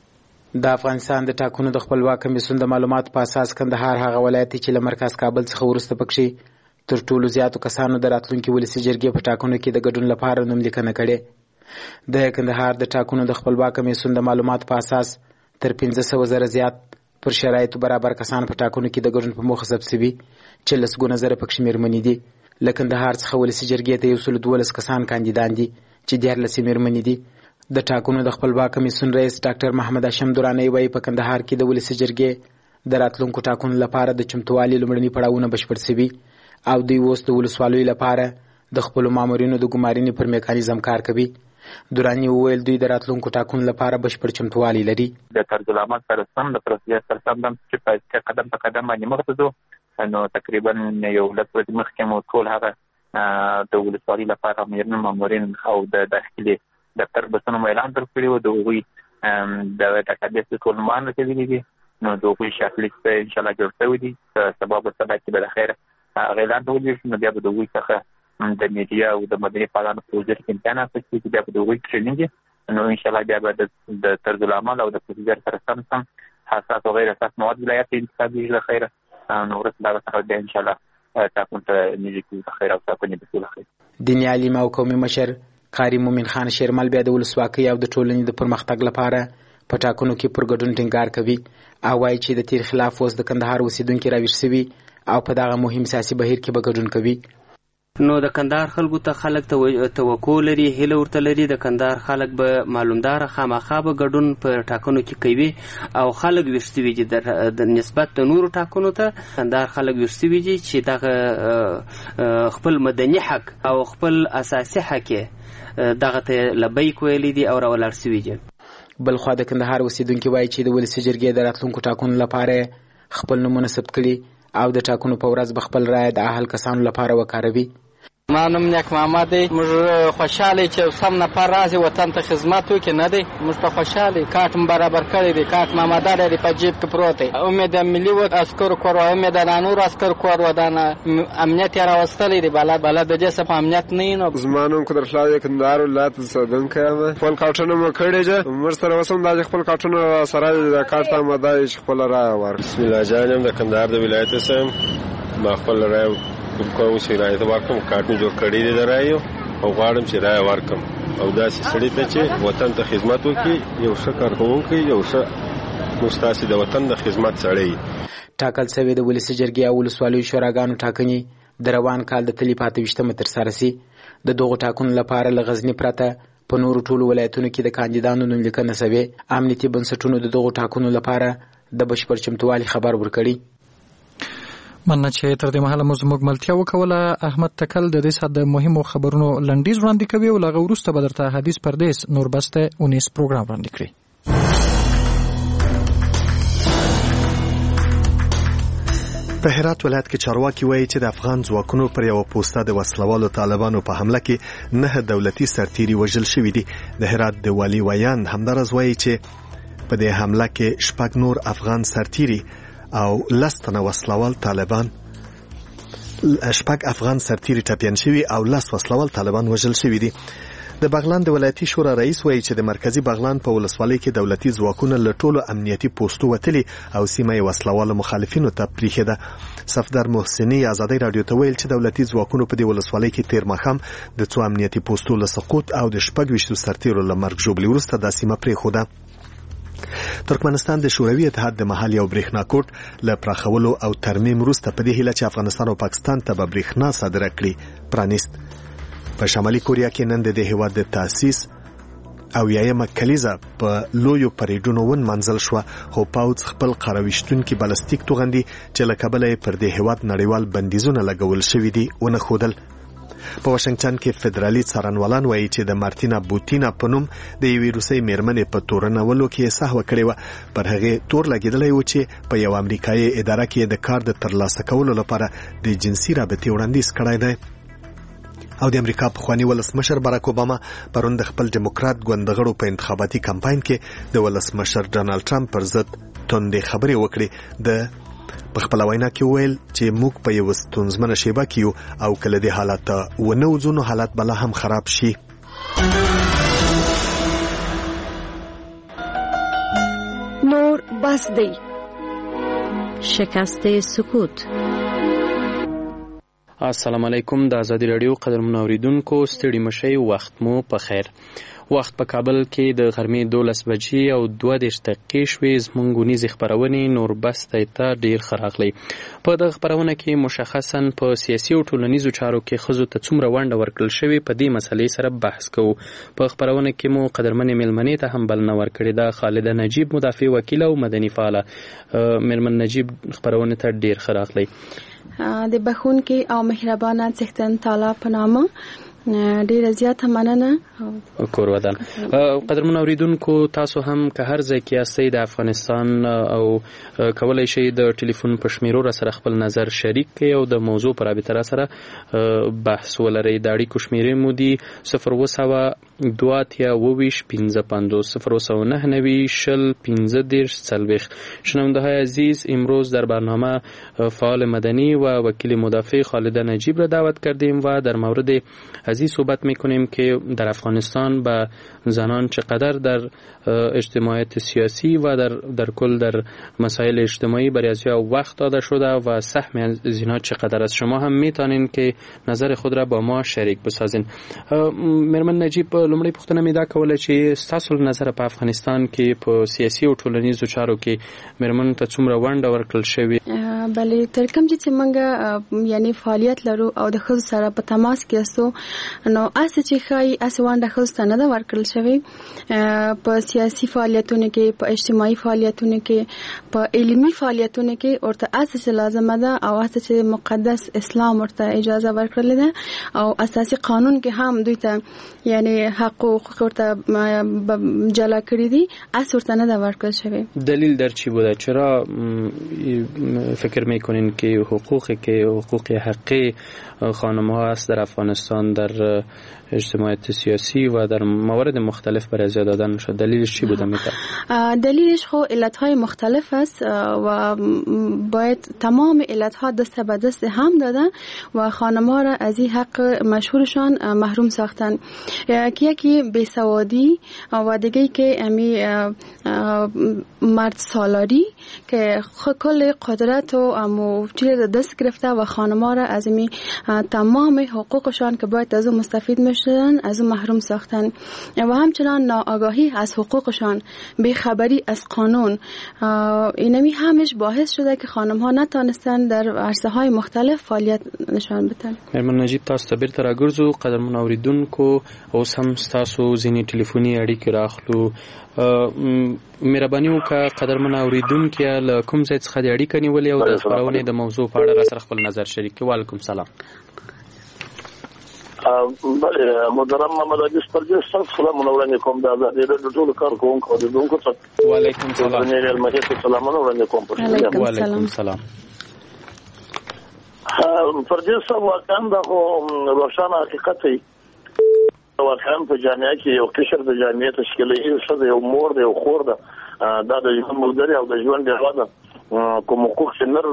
د افغانستان د ټاکنو د خپلواک کمیسیون د معلوماتو په اساس کندهار هغه ولایت چې له مرکز کابل څخه وروسته پکې تر ټولو زیاتو کسانو د راتلونکي ولسي جرګې په ټاکنو کې د ګډون لپاره نوم لیکنه کړې. د کندهار د ټاکنو د خپلواک کمیسیون د معلوماتو په اساس تر 15,000 زیات پر شرایطو برابر کسان په ټاکنو کې د ګډون په موخه ثبت شوي چې 10,000 پکې مېرمنې دي. له کندهار څخه ولسي جرګې ته 112 کسان کاندیدان دي چې 14 مېرمنې دي. د ټاکنو د خپلواک کمیسیون رئیس ډاکټر محمد هاشم درانی وایي په کندهار کې د ولسي جرګې د راتلونکو ټاکنو لپاره د چمتووالي لومړني پړاوونه بشپړ شوي او دوی اوس د ولسوالیو لپاره د خپلو مامورینو د ګمارنې پر میکانیزم کار کوي. درانی وویل دوی د راتلونکو ټاکنو لپاره بشپړ چمتووالی لري. د طرزالعمل سره سم د پروسې سره سم چې په قدم په قدم باندې مخ ځو نو تقریبا یو لږ ورځې مخکې مو ټول هغه د ولسوالۍ لپاره مامورین او د داخلي دفتر بسنو اعلان تر کړی و. د هغوی د ډاټابیس ټول معلومات راغلي دي نو د هغوی شاکلیست ان شاء الله جوړ شوی دي. سبا به سبا کې به خیر اعلان ډول شي نو بیا به د هغوی څخه د میډیا او د مدني فعالانو په وجه کې امتحانات کوي چې بیا به د هغوی ټرینینګ نو ان شاء الله بیا به د طرزالعمل او د پروسیجر سره سم حساس او غیر حساس مواد ولایت انتخابي له خیره نو ورته دا سره ان شاء الله تاسو ته نږدې خیر او تاسو نه بسول خیر. دیني عالم او قومي مشر قاری مومن خان شیرمل بیا د ولسواکۍ او د ټولنې د پرمختګ لپاره په ټاکنو کې پر ګډون ټینګار کوي او وایي چې د تیر خلاف اوس د کندهار اوسیدونکي راویښ شوي او په دغه مهم سیاسي بهیر کې به ګډون کوي. نو د کندهار خلکو ته خلک توقع لري، هیله ورته لري د کندهار خلک به معلومدار خامخا به ګډون په ټاکنو کې کوي او خلک ویښ شوي چې د نسبت د نورو ټاکنو ته کندهار خلک ویښ شوي دي چې دغه خپل مدني حق او خپل اساسي حق دغه ته لبیک ویلي دي او راولاړ شوي دي. بلخوا د کندهار اوسیدونکي وایي چې د ولسي جرګې د راتلونکو ټاکنو لپاره خپل نومونه ثبت کړي او د ټاکنو په ورځ به خپل رایه د اهل کسانو لپاره وکاروي. ما نوم نیک محمد دی. موږ خوشاله چې سم نفر راځي وطن ته خدمت وکړي نه دی. موږ په خوشاله کارت برابر کړی دی. کارت مامدار دی په جیب کې پروت دی. امید ملي و عسکر کور و امید نور عسکر کور ودانه امنیت راوستلی دی. بالا د جسه په امنیت نه نو. زمانوم قدرتله کندهار ولایت صدنکه ما خپل کارتونه مو کړی چې مر سره وسم د خپل کارتونه سره د کارت ماده خپل را ور. بسم الله جانم د کندهار د ولایت سم ما خپل رای کوم چې رای ته ورکم کارت جوړ کړی دی درایو او غواړم چې رای ورکم او داسې سړی ته چې وطن ته خدمت وکړي یو ښه کارکوونکی یو ښه مستاسي د وطن د خدمت سړی. ټاکل شوی د ولسی جرګې او ولسوالیو شوراګانو ټاکنې د روان کال د تلې پاتې 28 ترسره سي. د دغو ټاکنو لپاره له غزني پرته په نورو ټولو ولایتونو کې د کاندیدانو نوملیکنه شوې. امنیتي بنسټونو د دغو ټاکنو لپاره د بشپړ چمتووالي خبر ورکړي. مننه چې تر دې مهاله زموږ ملتیا وکوله. احمد تکل د دې ساعت د مهمو خبرونو لنډیز وړاندې کوي او لغه وروسته به درته حدیث پردیس نور بسته 19 پروګرام وړاندې کړي. په هرات ولایت کې چارواکي وایي چې د افغان ځواکونو پر یو پوسټه د وسلوالو طالبانو په حمله کې 9 دولتي سرتیري وژل شوي دي. د هرات د والي ویان همدارس وایي چې په دې حمله کې 6 نور افغان سرتیري او 10 تنه وسلوال طالبان 6 افغان سرتیري ټپیان شوي او 10 وسلوال طالبان وژل شوي دي. د بغلان د ولایتي شورا رئیس وایي چې د مرکزی بغلان په ولسوالۍ کې دولتي ځواکونه له ټولو امنیتي پوسټو وتلي او سیمه یې وسلوال مخالفینو ته پریښې ده. صفدر محسنی آزادۍ رادیو ته ویل چې دولتي ځواکونو په دې ولسوالۍ کې تیر ماښام د څو امنیتي پوسټو له سقوط او د 26 سرتیرو له مرګ ژوبلې وروسته دا سیمه پرېښوده. ترکمنستان د شوروي اتحاد د محل یو برېښنا کوټ له پراخولو او ترمیم وروسته په دې هیله چې افغانستان او پاکستان ته به برېښنا صادره کړي پرانیست. په شمالي کوریا کې نن د دې هیواد د تاسیس او یایمه کلیزه په لویو پریډونو ونمانځل شوه، خو پاوڅ خپل قارویشتونکي بلستیک توغندي چې له کبله پر دې هیواد نړیوال بندیزونه لګول شوي دي ونه ښودل. په واشنگټن کې فدرالي څارنوالان وایي چې د مارتینا بوتینا په نوم د یوې روسۍ میرمنې په تورنولو کې سهوه کړې وه. پر هغې تور لګېدلی و چې په یو امریکایي اداره کې د کار د ترلاسه کولو لپاره د جنسي رابطې وړاندیز کړی دی. او د امریکا پخوانی ولسمشر باراک اوباما پرون د خپل دیموکرات ګوندغړو په انتخاباتي کمپاین کې د ولسمشر ډانلډ ټرمپ پر ضد توندې خبرې وکړې. د په خپل وینا کې ویل چې موږ په یو ستونزمنه شیبه کې یو او کله دې حالت ونه وځو نو حالت بل هم خراب شي. نور بس دی شکست سکوت. السلام علیکم. د ازادي رادیو قدرمن اوریدونکو ستړي مشي وخت مو په خیر. وخت په کابل کې د غرمې 12 بجې او 2 دقیقې شوې. زموږ ونیزې خبرونې نور بس ته ډیر خراغلی. په دغه خبرونه کې مشخصا په سیاسي او ټولنیزو چارو کې ښځو ته څومره ونډه ورکړل شوې په دې مسلې سره بحث کوو. په خبرونه کې مو قدرمنې مېلمنې ته هم بلنه ورکړې ده. خالده نجیب مدافع وکیل او مدني فعاله. مېرمن نجیب خبرونه ته ډیر خراغلی. د بخښونکي او مهربانه څښتن تعالی په نامه ډیره زیاته مننه. کور ودان. قدرمن اوریدونکو تاسو هم که هر ځای کې یاستئ د افغانستان او کولای شئ د ټلیفون په شمیرو را سره خپل نظر شریک کړئ او د موضوع پر رابطه را سره بحث ولرئ. د اړیکو شمیرې مو دي 0 2 شنونده های عزیز، امروز در برنامه فعال مدنی و وکیل مدافع خالده نجیب را دعوت کردیم و در مورد از این صحبت میکنیم که در افغانستان به زنان چقدر در اجتماعیت سیاسی و در کل در مسائل اجتماعی برای از وقت داده شده و سهم از اینها چقدر است. شما هم میتونین که نظر خود را با ما شریک بسازین. مېرمن نجیب، لومړی پوښتنه مې دا کوله چې ستاسو نظر په افغانستان کې په سیاسي او ټولنیزو چارو کې مېرمنو ته څومره ونډه ورکړل شوې؟ بلې تر کوم چې موږ یعنی فعالیت لرو او د ښځو سره په تماس کې یاستو نو اسه چې خای اسه وانډه خوسته نه دا ورکړل شوی په سیاسي فعالیتونو کې په اجتماعي فعالیتونو کې په علمي فعالیتونو کې ورته اسه چې لازم ده او اسه چې مقدس اسلام ورته اجازه ورکړل ده او اساسي قانون کې هم دوی ته یعنی حقوق ورته جلا کړی دي اسه ورته نه دا ورکړل شوی. دلیل در چی بوده؟ چرا فکر میکنین که حقوق حقی خانم ها است در افغانستان در اجتماعات سیاسی و در موارد مختلف برای ازیا دادن شد؟ دلیلش چی بوده میتر؟ دلیلش خو علتهای مختلف است و باید تمام علتها دست به دست هم دادن و خانم ها را از این حق مشهورشان محروم ساختن. یکی بیسوادی و دیگه که امی مرد سالاری که کل قدرت و چیز دست گرفته و خانم ها را از امی تمام حقوقشان که باید از اون مستفید میشدن از اون محروم ساختن و همچنان ناآگاهی از حقوقشان، بیخبری از قانون، اینمی همش باعث شده که خانم ها نتانستن در عرصه های مختلف فعالیت نشان بدن. مرمن نجیب تاسو ته بیرته راګرځو قدرمن اوریدونکو اوس هم تاسو ځینې ټلیفوني اړیکې راخلو. مهرباني وکړه قدرمن اوریدونکو له کوم ځای څخه د اړیکې نیولې او د خبرونې د موضوع په اړه را سره خپل نظر شریک کړئ. وعلیکم سلام. بله محترم محمد عزیز پرجس سلامونه وړاندې کوم. دا د ټولو کارکوونکو اوریدونکو ته وعلیکم سلام. سلامونه وړاندې کوم. وعلیکم سلام. پرجس صاحب واقعا دا روښانه حقیقت دی. واقعا په جامعه کې یو قشر د جامعې تشکیلي څه یو مور دی او خور ده دا د ژوند ملګری او د ژوند ډیوه ده کوم حقوق چې نر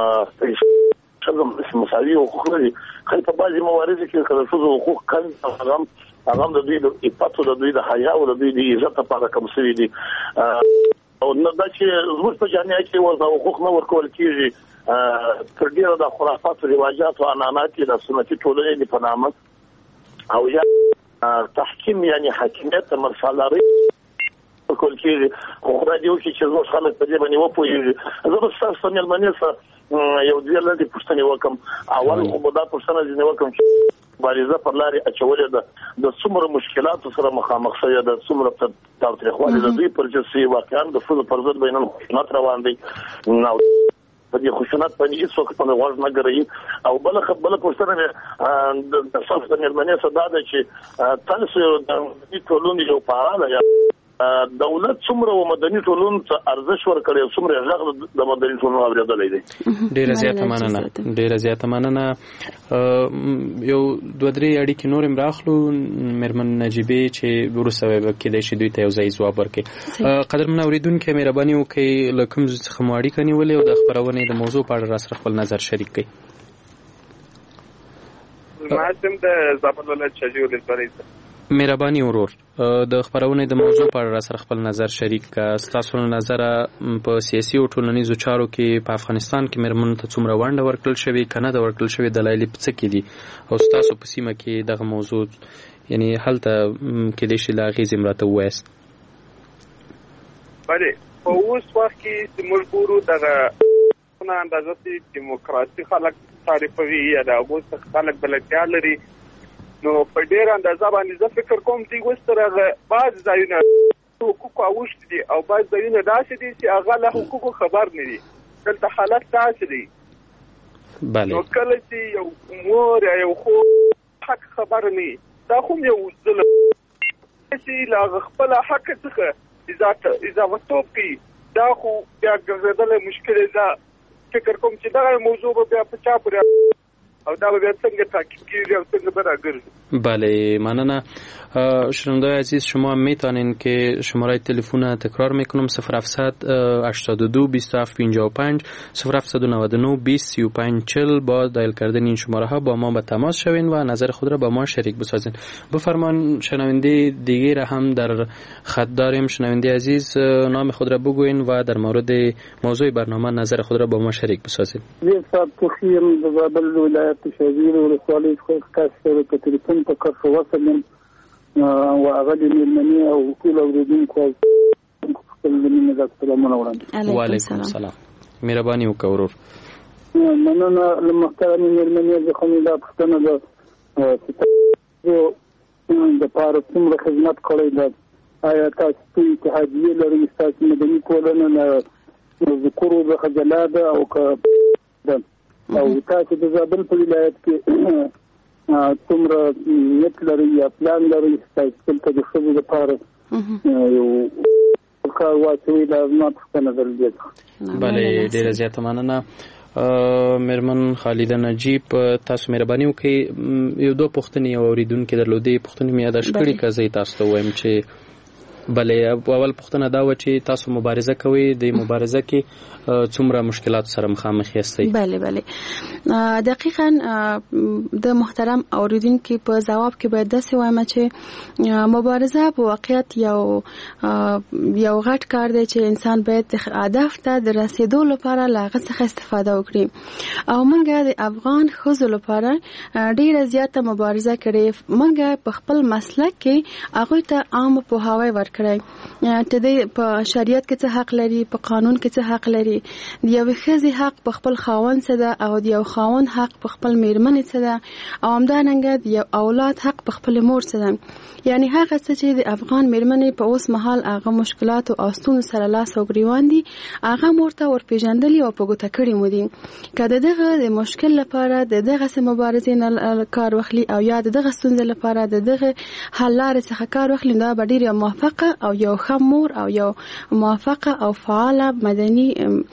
مساوي حقوق لري. خو په بعضي مواردو کې کله څه حقوق کم هغه د دوی د عفت د دوی د حیا او د دوی د عزت لپاره کوم څه دي او نه دا چې زموږ په جامعه کې وځه حقوق نه ورکول کیږي تر ډیره د خرافات او رواجات او عنعنات د سنتي ټولنې په نامه او یا تحکیم یعنی حاکمیت مرسالاري کول کېږي. خو خدای دې وکړي چې زموږ خلک په دې باندې وپوهېږي. زه به ستاسو مېلمنې سره یو دوې لنډې پوښتنې وکړم. اول خو به دا پوښتنه ځینې وکړم چې مبارزه پر لارې اچولې ده د څومره مشکلاتو سره مخامخ شوې ده، څومره تاوتریخوالی د دوی پر جسي واقعا د ښځو پر ضد بینن خشونت روان دی په دې خشونت باندې هیڅوک په غوږ نه ګرځي. او بل پوښتنه د تاسو د مېلمنې څخه دا ده چې تاسو د ټولنې یو فعال یا دولت څومره و مدني ټولنو ته ارزښ ورکړي، څومره غږ د مدني ټولنو اوریدلې دي. ډیره زیاته مننه. یو دوه درې اړیکې نور هم راخلو مرمن نجیبې چې وروسته به کېدای شي دوی ته یو ځای ځواب ورکړي. قدرمن اوریدونکو مهرباني وکړئ له کوم ځای څخه مو اړیکه نیولې او د خبرونې د موضوع په اړه را سره خپل نظر شریک کړئ. ماسم د زابل ولایت شجیع ولسوالۍ. مهرباني ورور د خبرونې د موضوع په اړه سره خپل نظر شریک کړه. ستاسو نظر په سیاسي او ټولنیزو چارو کې په افغانستان کې مېرمنو ته څومره ونډه ورکړل شوې، کنه د ورکړل شوې دلایل څه کې دي او ستاسو په سیمه کې دغه موضوع یعنی هلته کېدای شي لا اغېزې راته ووایاست. بله په اوس وخت کې زموږ ګورو دغه اندازه دیموکراسي خلک تعریفوي یا د هغو څخه خلک بلدتیا لري نو په ډېر اندازه باندې زه فکر کوم دوی اوس تر هغه بعض ځایونه حقوقو اوښتي دي او بعض ځایونه داسې دي چې هغه له حقوقو خبر نه دي. دلته حالت داسې دی نو کله چې یو مور یا یو خور حق خبر نه وي دا خو یو ظلم چې له هغه خپله حق څخه اضافتوب کوي دا خو بیا ګرځېدلی مشکل ده. فکر کوم چې دغه موضوع به بیا په چا پورې او دا بیا څنګه تعقیب کیږي او څنګه به راګرځي. بله مننه. شنونده‌های عزیز شما میتونین که شماره تلفن تکرار میکنم 0782 2755 0799 203540 با دایل کردن این شماره ها با ما به تماس شوین و نظر خود را با ما شریک بسازین. بفرمان شنونده دیگه را هم در خط داریم. شنونده عزیز نام خود را بگوین و در مورد موضوع برنامه نظر خود را با ما شریک بسازین. صاحب تخیم د زابل ولایت شجیع ولسوالۍ څخه تاسو ته تلیفون په کار وسلم او هغه د مېلمنې او ټول اوریدونکو خپل مینه د سلامونه وړاندې. وعلیکم السلام. مهرباني وکړئ ورور. مننه له محترم مېلمنې څخه مې دا پوښتنه ده چې د پاره څومره خدمت کړی دی. آیا تاسو په اتحادیه لرئ؟ تاسو مدني ټولنه نه ذکر او خجلات او او تاسو د زابل په ولایت کې څومره نیت لرئ یا پلان لرئ تاسو ته د خبرو لپاره یو کار واچوي دا ما په نظر دی. بله ډیره زیاته مننه. میرمن خالده نجیب تاسو مهرباني وکړئ یو دوه پوښتنې اوریدونکو درلودې پوښتنې مې یاد کړې که زه تاسو ته وایم چې بله اول پوښتنه دا و چې تاسو مبارزه کوئ د مبارزه کې څومره مشکلات سره مخامخ یاستئ؟ بله دقیقاً د محترم اوریدونکو په جواب کې باید داسې وایم چې مبارزه په واقعیت یو غټ کار دی چې انسان باید هدف ته د رسیدو لپاره له هغه څخه استفاده وکړي او موږ د افغان ښځو لپاره ډیره زیاته مبارزه کړې. موږ په خپل مسلک کې هغه ته عام پوهاوی ورکړی چې په شریعت کې څه حق لري، په قانون کې څه حق لري، د یو ښځې حق په خپل خاوند څه ده او د یو خاوند حق په خپل میرمنې څه ده او همدارنګه د یو اولاد حق په خپل مور څه ده. یعنی هغه څه چې د افغان میرمنې په اوس مهال هغه مشکلات او ستونزو سره لاس او ګریوان دي هغه مورته ورپېژندلي او په ګوته کړي مو دي. که دغه د مشکل لپاره دغه سم مبارزې نه کار واخلي او یا دغه ستونزې لپاره دغه حل لارې څخه کار واخلي دا به ډېر موفقه او یو ښه مور او یو موفقه او فعاله مدني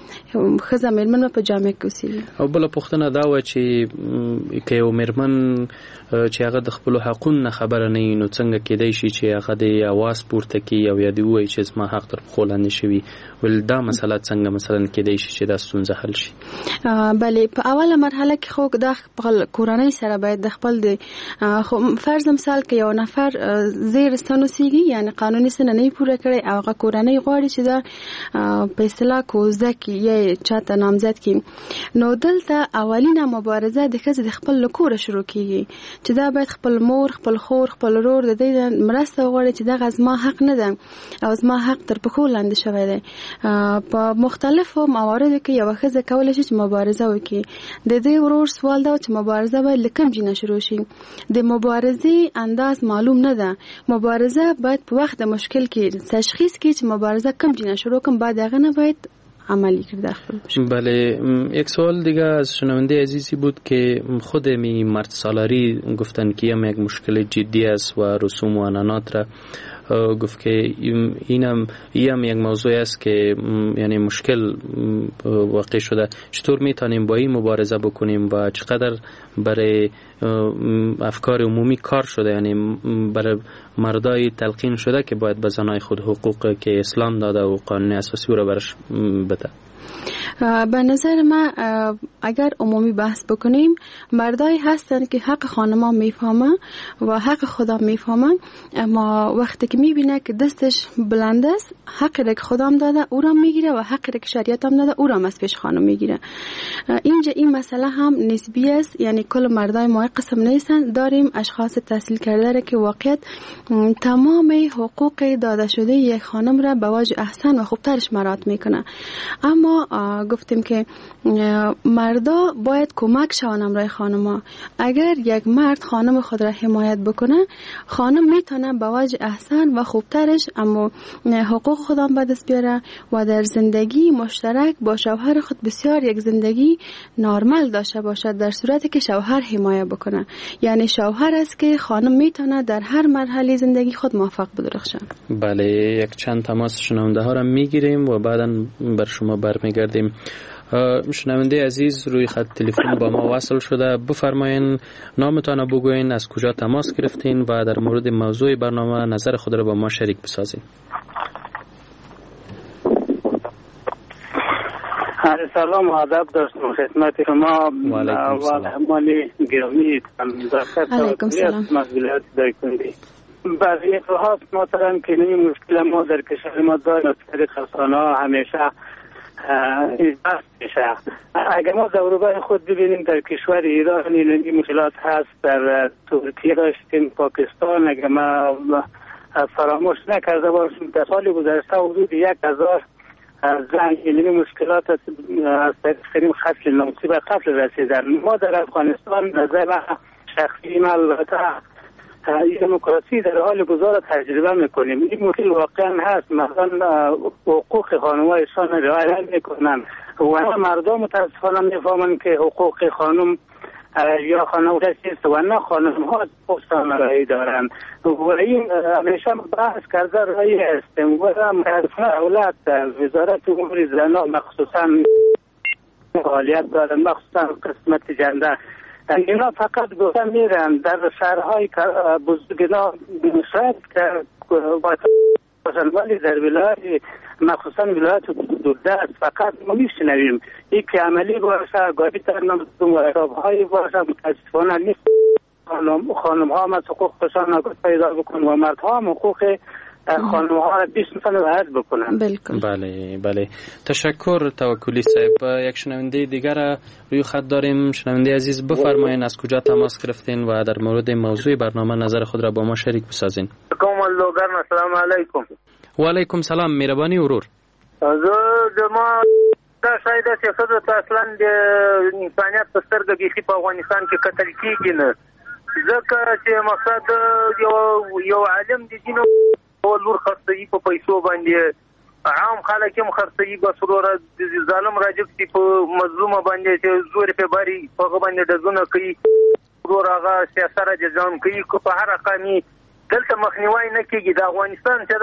ښځه میرمن په جامعه کې اوسېږي. او بله پوښتنه دا وه چې که یو میرمن چې هغه د خپلو حقونو نه خبره نه وي نو څنګه کېدای شي چې هغه د اواز پورته کړي او یا دې ووایي چې زما حق تر پښو لاندې شوي؟ ول دا مسله څنګه مثلا کېدای شي چې دا ستونزه حل شي؟ بله په اوله مرحله کې خو د خپل کورنۍ سره باید د خپل د فرض مثال کې یو نفر زیر ستنوسیږي یعنی قانوني سنه نه پوره کړي او هغه کورنۍ غواړي چې دا په اصطلاح کوزده کې یا چاته نامزد کړي نو دلته اولینه مبارزه د ښځې د خپل لکور شروع کیږي چې دا باید خپل مور، خپل خور، خپل ورور د دې مرسته وغواړي چې دا زما حق نه ده او زما حق تر پښو لاندې شوی دی. په مختلفو مواردو کې یو ښځه کولی شي چې مبارزه وکړي. د دې ورور سوال دا چې مبارزه باید له کوم ځای شروع شي. د مبارزې انداز معلوم نه ده. مبارزه باید په وخت د مشکل کې تشخیص کړي چې مبارزه کوم ځای شروع کنم بعد هغه نه باید عملی کرده. بله یک سوال دیگه از شنونده عزیزی بود که خود می مرد سالاری گفتن که هم یک مشکل جدی است و رسوم و عنعنات را گفت که اینم یک موضوع است که یعنی مشکل واقع شده. چطور میتونیم با این مبارزه بکنیم و چقدر برای افکار عمومی کار شده یعنی برای مردای تلقین شده که باید به زنای خود حقوق که اسلام داده و قانون اساسی را برش بده؟ به نظر من اگر عمومی بحث بکنیم مردایی هستن که حق خانما میفهمن و حق خدا میفهمن اما وقتی که میبینه که دستش بلند است حقی را که خدام داده او را میگیره و حقی را که شریعت هم داده او را از پیش خانم میگیره. اینجا این مسئله هم نسبی است یعنی کل مردای ما قسم نیستن. داریم اشخاص تحصیل کرده را که واقعیت تمام حقوق داده شده یک خانم را به وجه احسن و خوبترش مراعات میکنه. اما گفتیم که مردا باید کمک شون امرای خانما. اگر یک مرد خانم خود را حمایت بکنه خانم میتونه به وجه احسن و خوبترش اما حقوق خودم به دست بیاره و در زندگی مشترک با شوهر خود بسیار یک زندگی نرمال داشته باشد در صورتی که شوهر حمایت بکنه. یعنی شوهر است که خانم میتونه در هر مرحله زندگی خود موفق بدرخشه. بله یک چند تماس شنونده ها را میگیریم و بعدا بر شما برمیگردیم. شنونده عزیز روی خط تلفن با ما وصل شده. بفرمایین نامتان بگوین، از کجا تماس گرفتین و در مورد موضوع برنامه نظر خود را با ما شریک بسازین. سلام و ادب داشتم خدمت شما و مالی گرامی علیکم سلام مسئولیت دایکندی. بعضی افراد محترم که این مشکل ما در کشور ما داریم از خرسانه همیشه بحث میشه. اگر ما دوربر خود ببینیم در کشور ایران این مشکلات هست، در ترکیه داشتیم، پاکستان اگر ما فراموش نکرده باشیم در سال گذشته حدود 1000 زن این مشکلات از طریق قتل ناموسی به قتل رسیدن. ما در افغانستان نظر شخصی البته دموکراسی در حال گذار تجربه میکنیم. این مشکل واقعا هست. مثلا حقوق خانوایشان رعایت میکنن و مردم متاسفانه میفهمن که حقوق خانم یا خانم چیست و نه خانم ها حقوقشان رعایت دارن و این همیشه بحث کرده رعایت است و متاسفانه اولاد وزارت امور زنان مخصوصا فعالیت دارن، مخصوصا قسمت جنده. اینا فقط گفته میرن در شهرهای بزرگنا شاید که باشن، ولی در ولایت مخصوصا ولایت دوردست فقط ما میشنویم این که عملی باشه گاهی در نمزدون و اعرابهایی باشه. متاسفانه نیست خانم ها هم از حقوقشان نگاه پیدا بکن و مرد ها هم حقوق خانم ها را بیش مثلا رعایت بکنن. بله تشکر توکلی صاحب. یک شنونده دیگر روی خط داریم. شنونده عزیز بفرمایید از کجا تماس گرفتین و در مورد موضوع برنامه نظر خود را با ما شریک بسازین. السلام علیکم. و علیکم سلام. مهربانی ورور. ما دا شاید چې خزه ته اصلا د انسانیت په سترګه بیخي په افغانستان کې قتل کیږي نه، ځکه چې مقصد یو عالم د دین او لور خرڅوي په پیسو باندې، عام خلک هم خرڅوي، بس وروره ظالم راجب چې په مظلومه باندې چې زور په باري په هغه باندې ډزونه کوي، وروره هغه سیاست را جزام کوي. که په هر قامي دلته مخنیوي نه کېږي. د افغانستان چې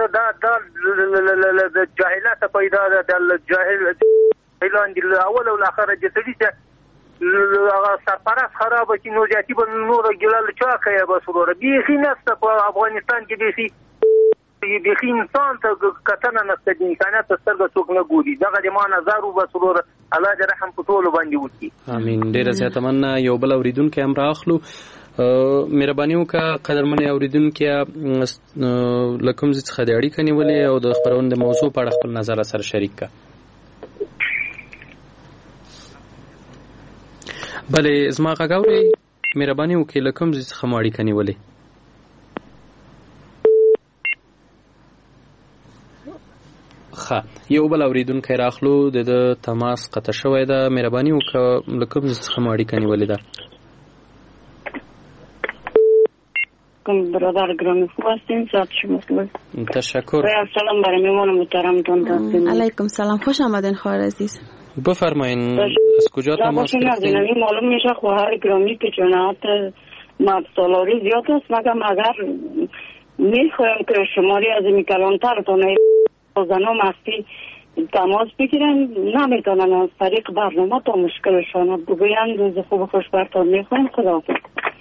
د جاهلات پیدا ده، د جاهل اعلان دی اول او اخر د سړي چې هغه سرپرست خرابه چې نو زیاتی به نور ګلال چا کوي. بس وروره بیخي نسته په افغانستان کې بیخي انسان ته کتنه نسته، د انسانیت په سترګه څوک نه ګوري. دغه د ما نظر و. بس وروره الله دې رحم په ټولو باندې وکړي. امین. ډیره زیاته مننه. یو بل اوریدونکی هم راخلو. مهرباني وکړه قدرمنې اوریدونکي لکم زی څخه د اړیکه نیولې او د خبرونې د موضوع په اړه خپل نظر سره شریک کړه. بله زما غاوري مهرباني وکړه لکم زی څخه ما اړیکه نیولې. ښه یو بل اوریدونکی راخلو د تماس قطع شوی ده. مهرباني وکړه لکم زی څخه ما اړیکه نیولې ده. برادر گرامی خوب هستین؟ صحت شما خوبه؟ تشکر. سلام برای میمان محترمتون هستین. علیکم سلام، خوش آمدین خواهر عزیز. بفرمایین از کجا تماس گرفتین؟ این معلوم میشه خواهر گرامی که جنایت مرد سالاری زیاد است، مگم اگر میخوایم که شماری از این کلانتر تانه زنام هستی تماس بگیرن، نمیتونن از طریق برنامه تا مشکلشان بگوین. روز خوب خوشبختان میخوایم. خداحافظ.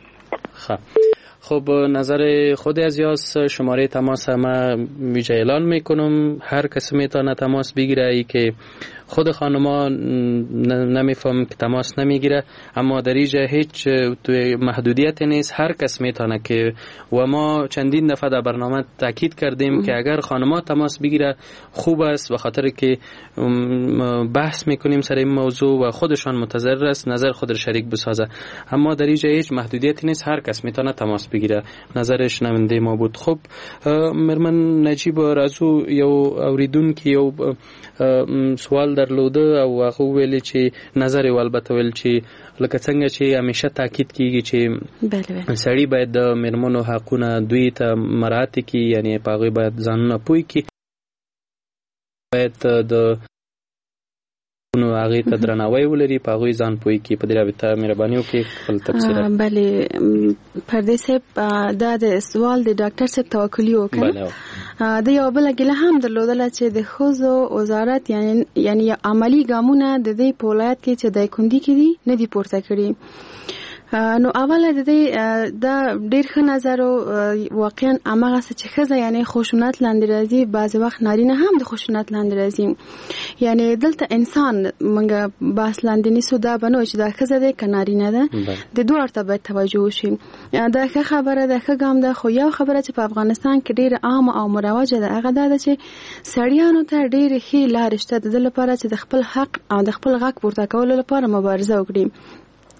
خب نظر خود عزیز شماره تماس ما ویژه اعلان میکنم. هر کسی میتونه تماس بگیره. ای که خود خانما نمیفهم که تماس نمیگیره، اما در اینجا هیچ محدودیت نیست، هر کس میتونه که و ما چندین دفعه در برنامه تاکید کردیم که اگر خانما تماس بگیره خوب است، به خاطر که بحث میکنیم سر این موضوع و خودشان متضرر است نظر خود را شریک بسازه. اما در اینجا هیچ محدودیتی نیست، هر کس میتونه تماس بگیره. نظر شنونده ما بود. خب مرمن نجیب رازو یو اوریدونکي یو سوال درلوده او هغه ویل چې نظر یې البته ویل چې لکه څنګه چې همیشه تاکید کیږي چې سړی باید د میرمنو حقونه دوی ته مراعات کړي، یعنی په هغوی باید ځانونه پوه کړي، باید د هغوی ته درناوی ولري، په هغوی ځان پوه کړي. په دې رابطه مهرباني وکړئ خپل تفصیل. بله پردې صاحب دا د سوال د ډاکټر صاحب توکلي وکړ. د یو بل ګله هم درلودله چې د ښځو وزارت یعنی عملی ګامونه د دې په ولایت کې چې د کندي کې دي نه دي پورته کړي. نو اوله د دې دا ډېر ښه نظر واقعا هغه څه چې ښځه یعنی خشونت لاندې راځي، بعضې وخت نارینه هم د خشونت لاندې راځي. یعنی دلته انسان موږ بحث لاندې نیسو، دا به نه وایي چې دا ښځه دی که نارینه ده، د دواړو ته باید توجه وشي. دا ښه خبره ده، ښه ګام ده. خو یو خبره چې په افغانستان کې ډېره عامه او مروجه ده هغه دا ده چې سړیانو ته ډېرې ښې لارې شته د دې لپاره چې د خپل حق او د خپل غږ پورته کولو لپاره مبارزه وکړي.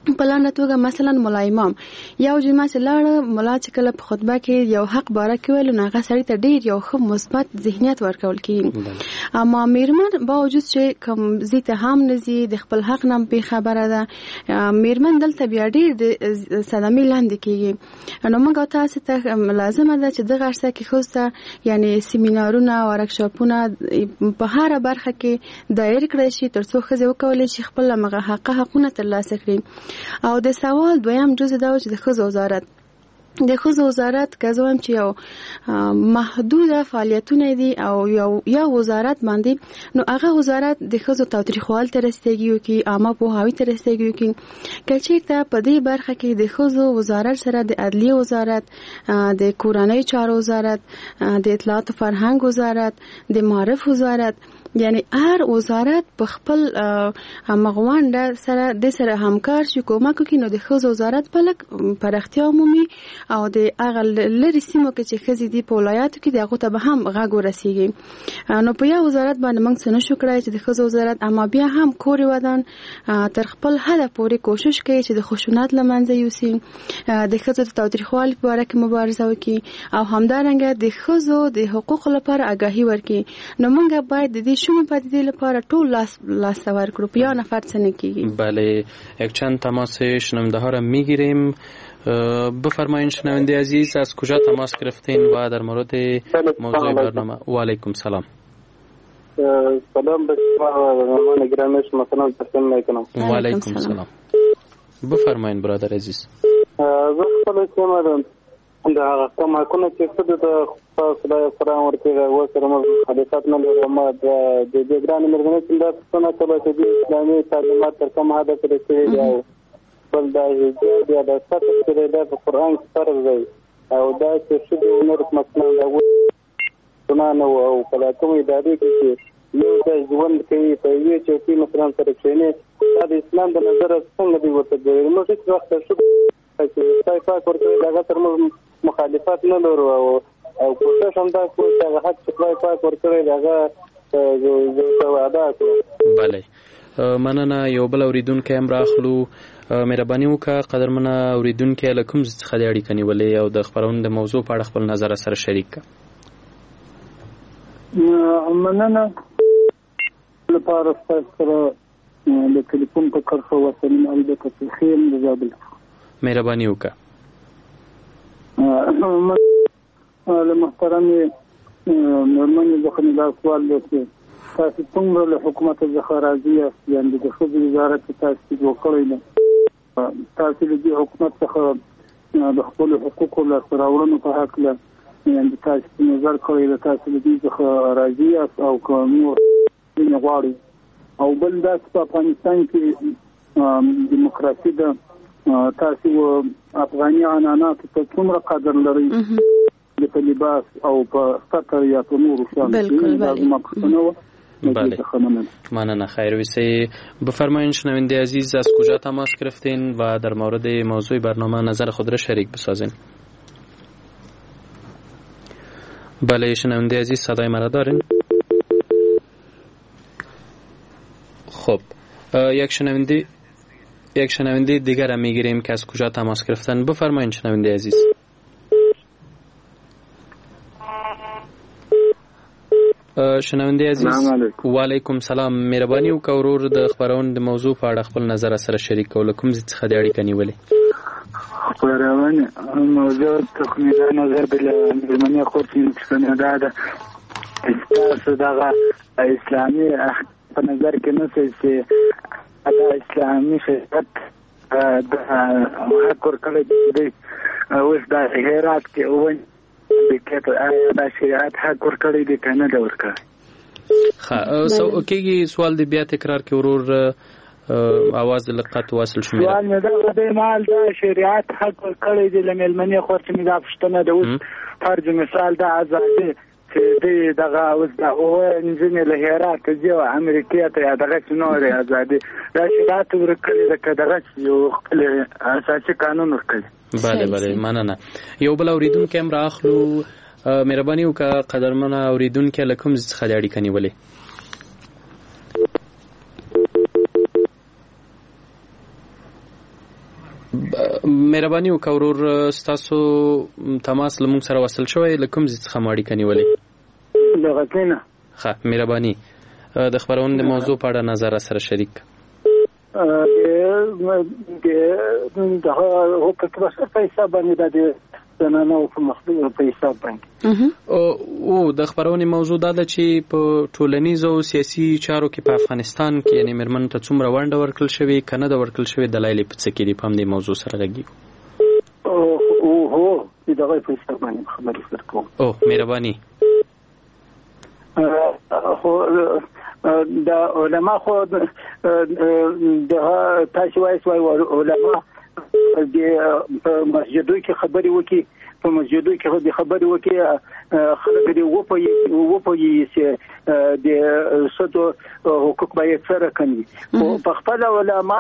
په لاندې توګه مثلا ملا امام یو جمعه چې لاړه ملا چې کله په خطبه کې یو حق باره کې ویل نو هغه سړی ته ډیر یو ښه مثبت ذهنیت ورکول کیږي اما میرمن باوجود چې کوم زیته هم نزي د خپل حق نه به خبره ده میرمن دلته بیا ډیر د صدمې لاندې کیږي نو موږ تاسو ته لازمه ده چې دغه ارسه کې خوسته یعنی سیمینارونه او ورکشاپونه په هر برخه کې دایر کړی شي ترڅو ښځې وکولای شي خپل مغه حقونه ترلاسه کړي او د سوال دویم جزء دا چې د ښځو وزارت د ښځو وزارت که زه وایم چې یو محدوده فعالیتونه دي او یو وزارت باندې نو هغه وزارت د ښځو تاوتریخوالي ته رسیدګي وکړي عامه پوهاوي ته رسیدګي وکړي که چېرته په دې برخه کې د ښځو وزارت سره د عدلیې وزارت د کورنۍ چارو وزارت د اطلاعات فرهنګ وزارت د معارف وزارت یعنی هر وزارت په خپل مغوانډه سره د سره همکار شي کومک کوي نو د ښځو وزارت په لک پراختیا عمومي او د هغه لري سیمو کې چې ښځې دي په ولایاتو کې د هغو ته به هم غږ ورسیږي نو په یو وزارت باندې موږ څه نشو کړی چې د ښځو وزارت اما بیا هم کور ودان تر خپل حده پورې کوشش کوي چې د خشونت له منځه یوسي د ښځو د تاوتریخوالي په باره کې مبارزه وکړي او همدارنګه د ښځو د حقوقو لپاره آگاهي ورکړي نو موږ باید د دې شومې پدیدې لپاره ټول لاس ورکړو په یو نفر څه نه کیږي. بله یک چند تماس شنونده ها را میگیریم. بفرمایید شنونده عزیز از کجا تماس گرفتین و در مورد موضوع برنامه؟ و علیکم سلام. سلام به شما مهمان گرامی شما سلام تقدیم میکنم. و علیکم سلام. بفرمایید برادر عزیز. زه خپل کوم د هغه کوم حقونه چې څه د خدای سره ورته و سره مخالفت نه لرم د دې ګران مرګنه چې دا څنګه کله چې د اسلامي تعلیمات تر کوم حد پورې کېږي او بل دا چې د ساتل کې د قرآن فرض دی او دا چې شې د نور مثلا دا ونه او کله کوم ادارې کې یو د ژوند کې په یوه چې مثلا سره کېنه دا د اسلام د نظر څنګه دی ورته دی نو هیڅ وخت چې پای ورته دا تر مخالفت نه لرو او کوشش هم دا کوي چې حق چې پای ورته داغه جو ادا کړو. بله مننه. یو بل اوریدونکو هم راخلو. مهرباني وکړه قدرمنه اوریدونکو له کوم څخه د اړیکې نیولې او د خبرونې د موضوع په اړه خپل نظر سره شریک کړه. مننه لپاره تاسو سره د ټلیفون په کرښه وسلم البته په خیم د زابل. مهرباني وکړه. له محترمې مېرمنې څخه دا سوال دی چې تاسو څومره له حکومت څخه راضي یاست یعنې د ښځو وزارت چې تاسو جوړ کړی دی تاسو له دې حکومت څخه د خپلو حقوقو لاسته راوړنو په هکله یعنې تاسو نظر کړی دی تاسو له دې څخه راضي یاست او که نور ځینې غواړئ او بل داسې په افغانستان کې دیموکراسي ده تاسو افغاني عنعناتو ته څومره قدر لرئ په لباس او په سطر یا په نورو شیانو؟ بله ماننه خیر ویسی. بفرمایید شنونده عزیز از کجا تماس گرفتین و در مورد موضوع برنامه نظر خود را شریک بسازین. بله شنونده عزیز صدای مرا دارین؟ خب یک شنونده دیگر هم میگیریم که از کجا تماس گرفتن. بفرمایید شنونده عزیز. شنونده عزیز و علیکم سلام. مهرباني وکړه ورور د خبرونې د موضوع په اړه خپل نظر سره شریک کول کوم څه د اړیکې نیولې؟ خبرونه موضوع تخمیده نظر بل مېرمنې خورتي څنګه ده تاسو دغه اسلامي په نظر کې نه چې دا اسلامي شریعت د حق ورکړی دی اوس د هرات کې وایي دا شریعت حق ورکړی دی که نه ده ورکړی؟ کېږي سوال دی بیا تکرار کې ورور آواز د لقط واصل شو. سوال مې دا دی مال دا شریعت حق ورکړی دی له مېلمنې خور چې مې دا پوښتنه ده اوس فرض مثال دا ازادي چې دی دغه اوس دا نجونې له هرات ځي او امریکې ته یا دغه چې نورې ازادي دا شریعت ورکړی ده که دغه یو خپل اساسي قانون ورکړي؟ بله مننه. یو بل اوریدونکی هم راخلو. مهرباني وکړه قدرمنه اوریدونکی له کوم څخه د اړیکې نیولې؟ مهرباني وکړه ورور ستاسو تماس له موږ سره وصل شوی له کوم ځای څخه مو اړیکه نیولې؟ د غزنینا. ښه مهرباني د خپرونې د موضوع په اړه نظر سره شریک. د حقوق بشر په حساب باندې د زنانو په مخلوق په حساب باندې او د خبرونې موضوع دا ده چې په ټولنیزو او سیاسي چارو کې په افغانستان کې یعنی مرمن ته څومره ونډه ورکړل شوې کنه د ورکړل شوې دلایل په څه کې دي په دې موضوع سره لګي. هو دغه په حساب باندې خبرې وکړو. مهرباني. د علما خو د تاسو وایي علما د مسجدو کې خبرې وکي په مسجدو کې خبرې وکي خلک دی و په چې د سدو حقوق باید سره کوي په خپل علما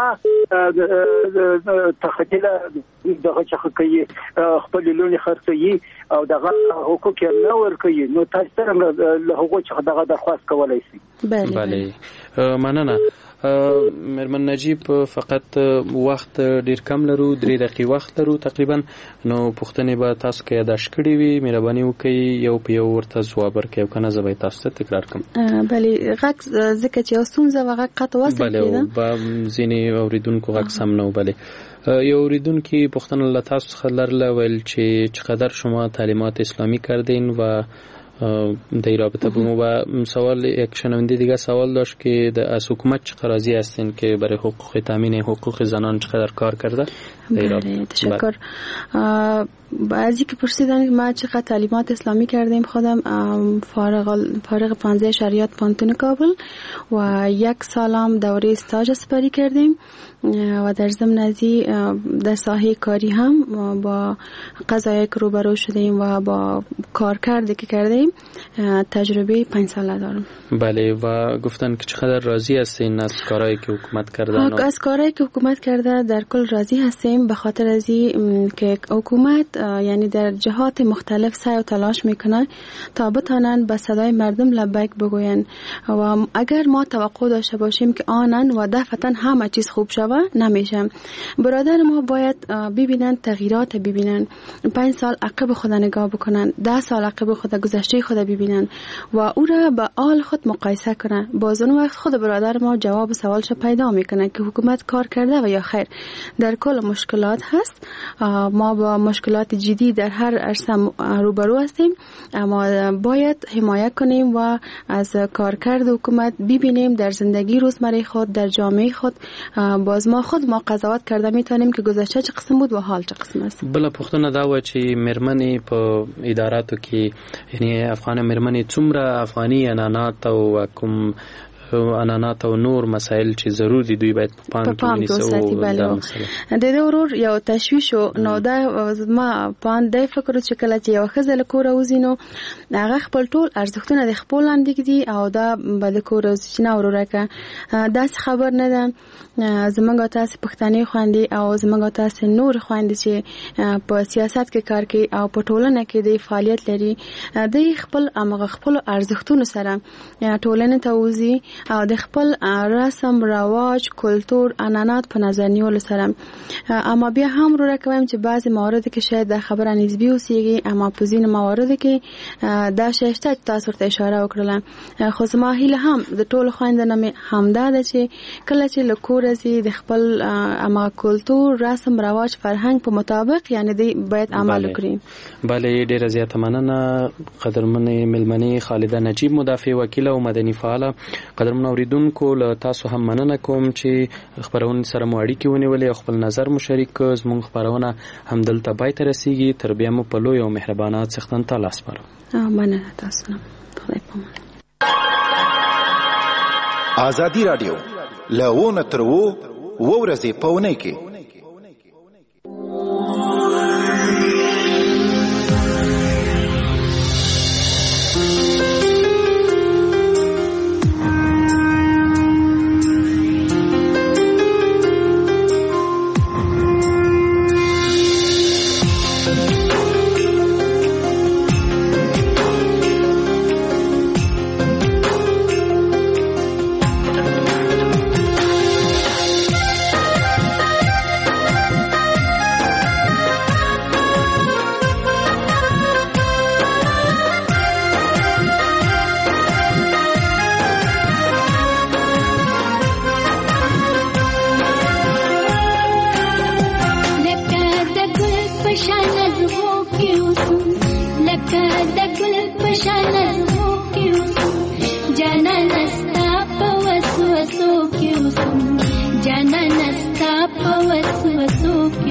تخجله دغه چې کوي خپل لونی خرڅي او دغه حقوق نه ورکوي نو تاسو څنګه له هغه چې دغه درخواست کولای شي؟ بله مننه. مرمن نجیب فقط وخت ډیر کم لرو 3 دقیقې وخت لرو تقریبا نو پوښتنې به تاسو کې یاداښت کړې وي مهرباني وکړئ یو په یو ورته ځواب ورکړئ او کنه زه به تاسو ته تکرار کوم. بله غږ ځکه چې اوسونځه وغږ قطع وسه بله ځینې اوریدونکو غږ سم نه و. بله یو اوریدونکو پوښتنه له تاسو څخه لرله ویل چې چقدر شما تعلیمات اسلامی کردین و در رابطه با ما سوال یک شنونده دیگه سوال داشت که از حکومت چقدر راضی هستین که برای حقوق تامین حقوق زنان چقدر کار کرده؟ بله تشکر. بعضی که پرسیدن ما چقدر تعلیمات اسلامی کردیم خودم فارغ 15 شریعت پانتون کابل و 1 سالم دوره استاج سپری کردیم و در ضمن ازی در ساحه کاری هم با قضایای که روبرو شدیم و با کارکردی که کردیم تجربه 5 ساله دارم. بله و گفتن که چقدر راضی هستین از کارهایی که حکومت کرده؟ از کارهایی که حکومت کرده در کل راضی هستیم به خاطر ازی که حکومت یعنی در جهات مختلف سعی و تلاش میکنه تا بتانن به صدای مردم لبیک بگوین و اگر ما توقع داشته باشیم که آنن و دفعتا همه چیز خوب شوه نمیشه. برادر ما باید ببینن تغییرات ببینن 5 سال عقب خود نگاه بکنن 10 سال عقب خود گذشته خود ببینن و او را با آل خود مقایسه کنن. باز اون وقت خود برادر ما جواب سوالش پیدا میکنه که حکومت کار کرده و یا خیر. در کل مشکلات هست ما با مشکلات جدی در هر عرصه روبرو هستیم اما باید حمایت کنیم و از کارکرد حکومت ببینیم در زندگی روزمره خود در جامعه خود باز ما خود ما قضاوت کرده میتونیم که گذشته چه قسم بود و حال چه قسم است. بل پختونه دا و چې مرمنې په اداراتو کې یعنی افغان مرمنې څومره افغاني انانات او کوم انانات او نور مسائل چې ضرور دي دوی باید په پام کې ونیسو. د دې ورور یو تشویش نو دا ما پان د فکر چې کله چې یو خزل کور اوزینو هغه خپل ټول ارزښتونه د خپل اندګ دي او دا بل کور اوزینه ورورکه دا خبر نه ده. زمونږ تاسو پښتني خواندي او زمونږ تاسو نور خواندي چې په سیاست کې کار کوي او په ټولنه کې د فعالیت لري د خپل امغه خپل ارزښتونو سره ټولنه ته وزي او د خپل رسم رواج کلتور انانات په نظر نیول سره اما بیا هم رو راکویم چې بعضی موارد کې شاید د خبره نسبی اوسېږي اما په ځینو موارد کې دا شایسته تاسو ته اشاره وکړه خو زما هیله هم د ټولو خويندانو همدا ده چې کله چې لکور ازي د خپل اما کلتور رسم رواج فرهنګ په مطابق یعنی دی باید عمل وکړي. بله ډیره زیاته مننه قدرمنې ملمنې خالده نجیب مدافع وکیل او مدني فعال. قدرمن اوریدونکو له تاسو هم مننه کوم چې خبرونه سره مو اړیکې ونیولې او خپل نظر مو شریک زموږ خبرونه هم دلته پای ته رسیږي. تر بیا مو په لوی او مهربانه څښتن تعالی سپارو. مننه تاسو نه. خدای پامان. ازادي رادیو لونه تر وو ورځې پونه کې پشان زغو کې اوسم لکه د ګل پشان زغو کې اوسم جانا نستا په وسوسو کې اوسم جانا نستا په وسوسو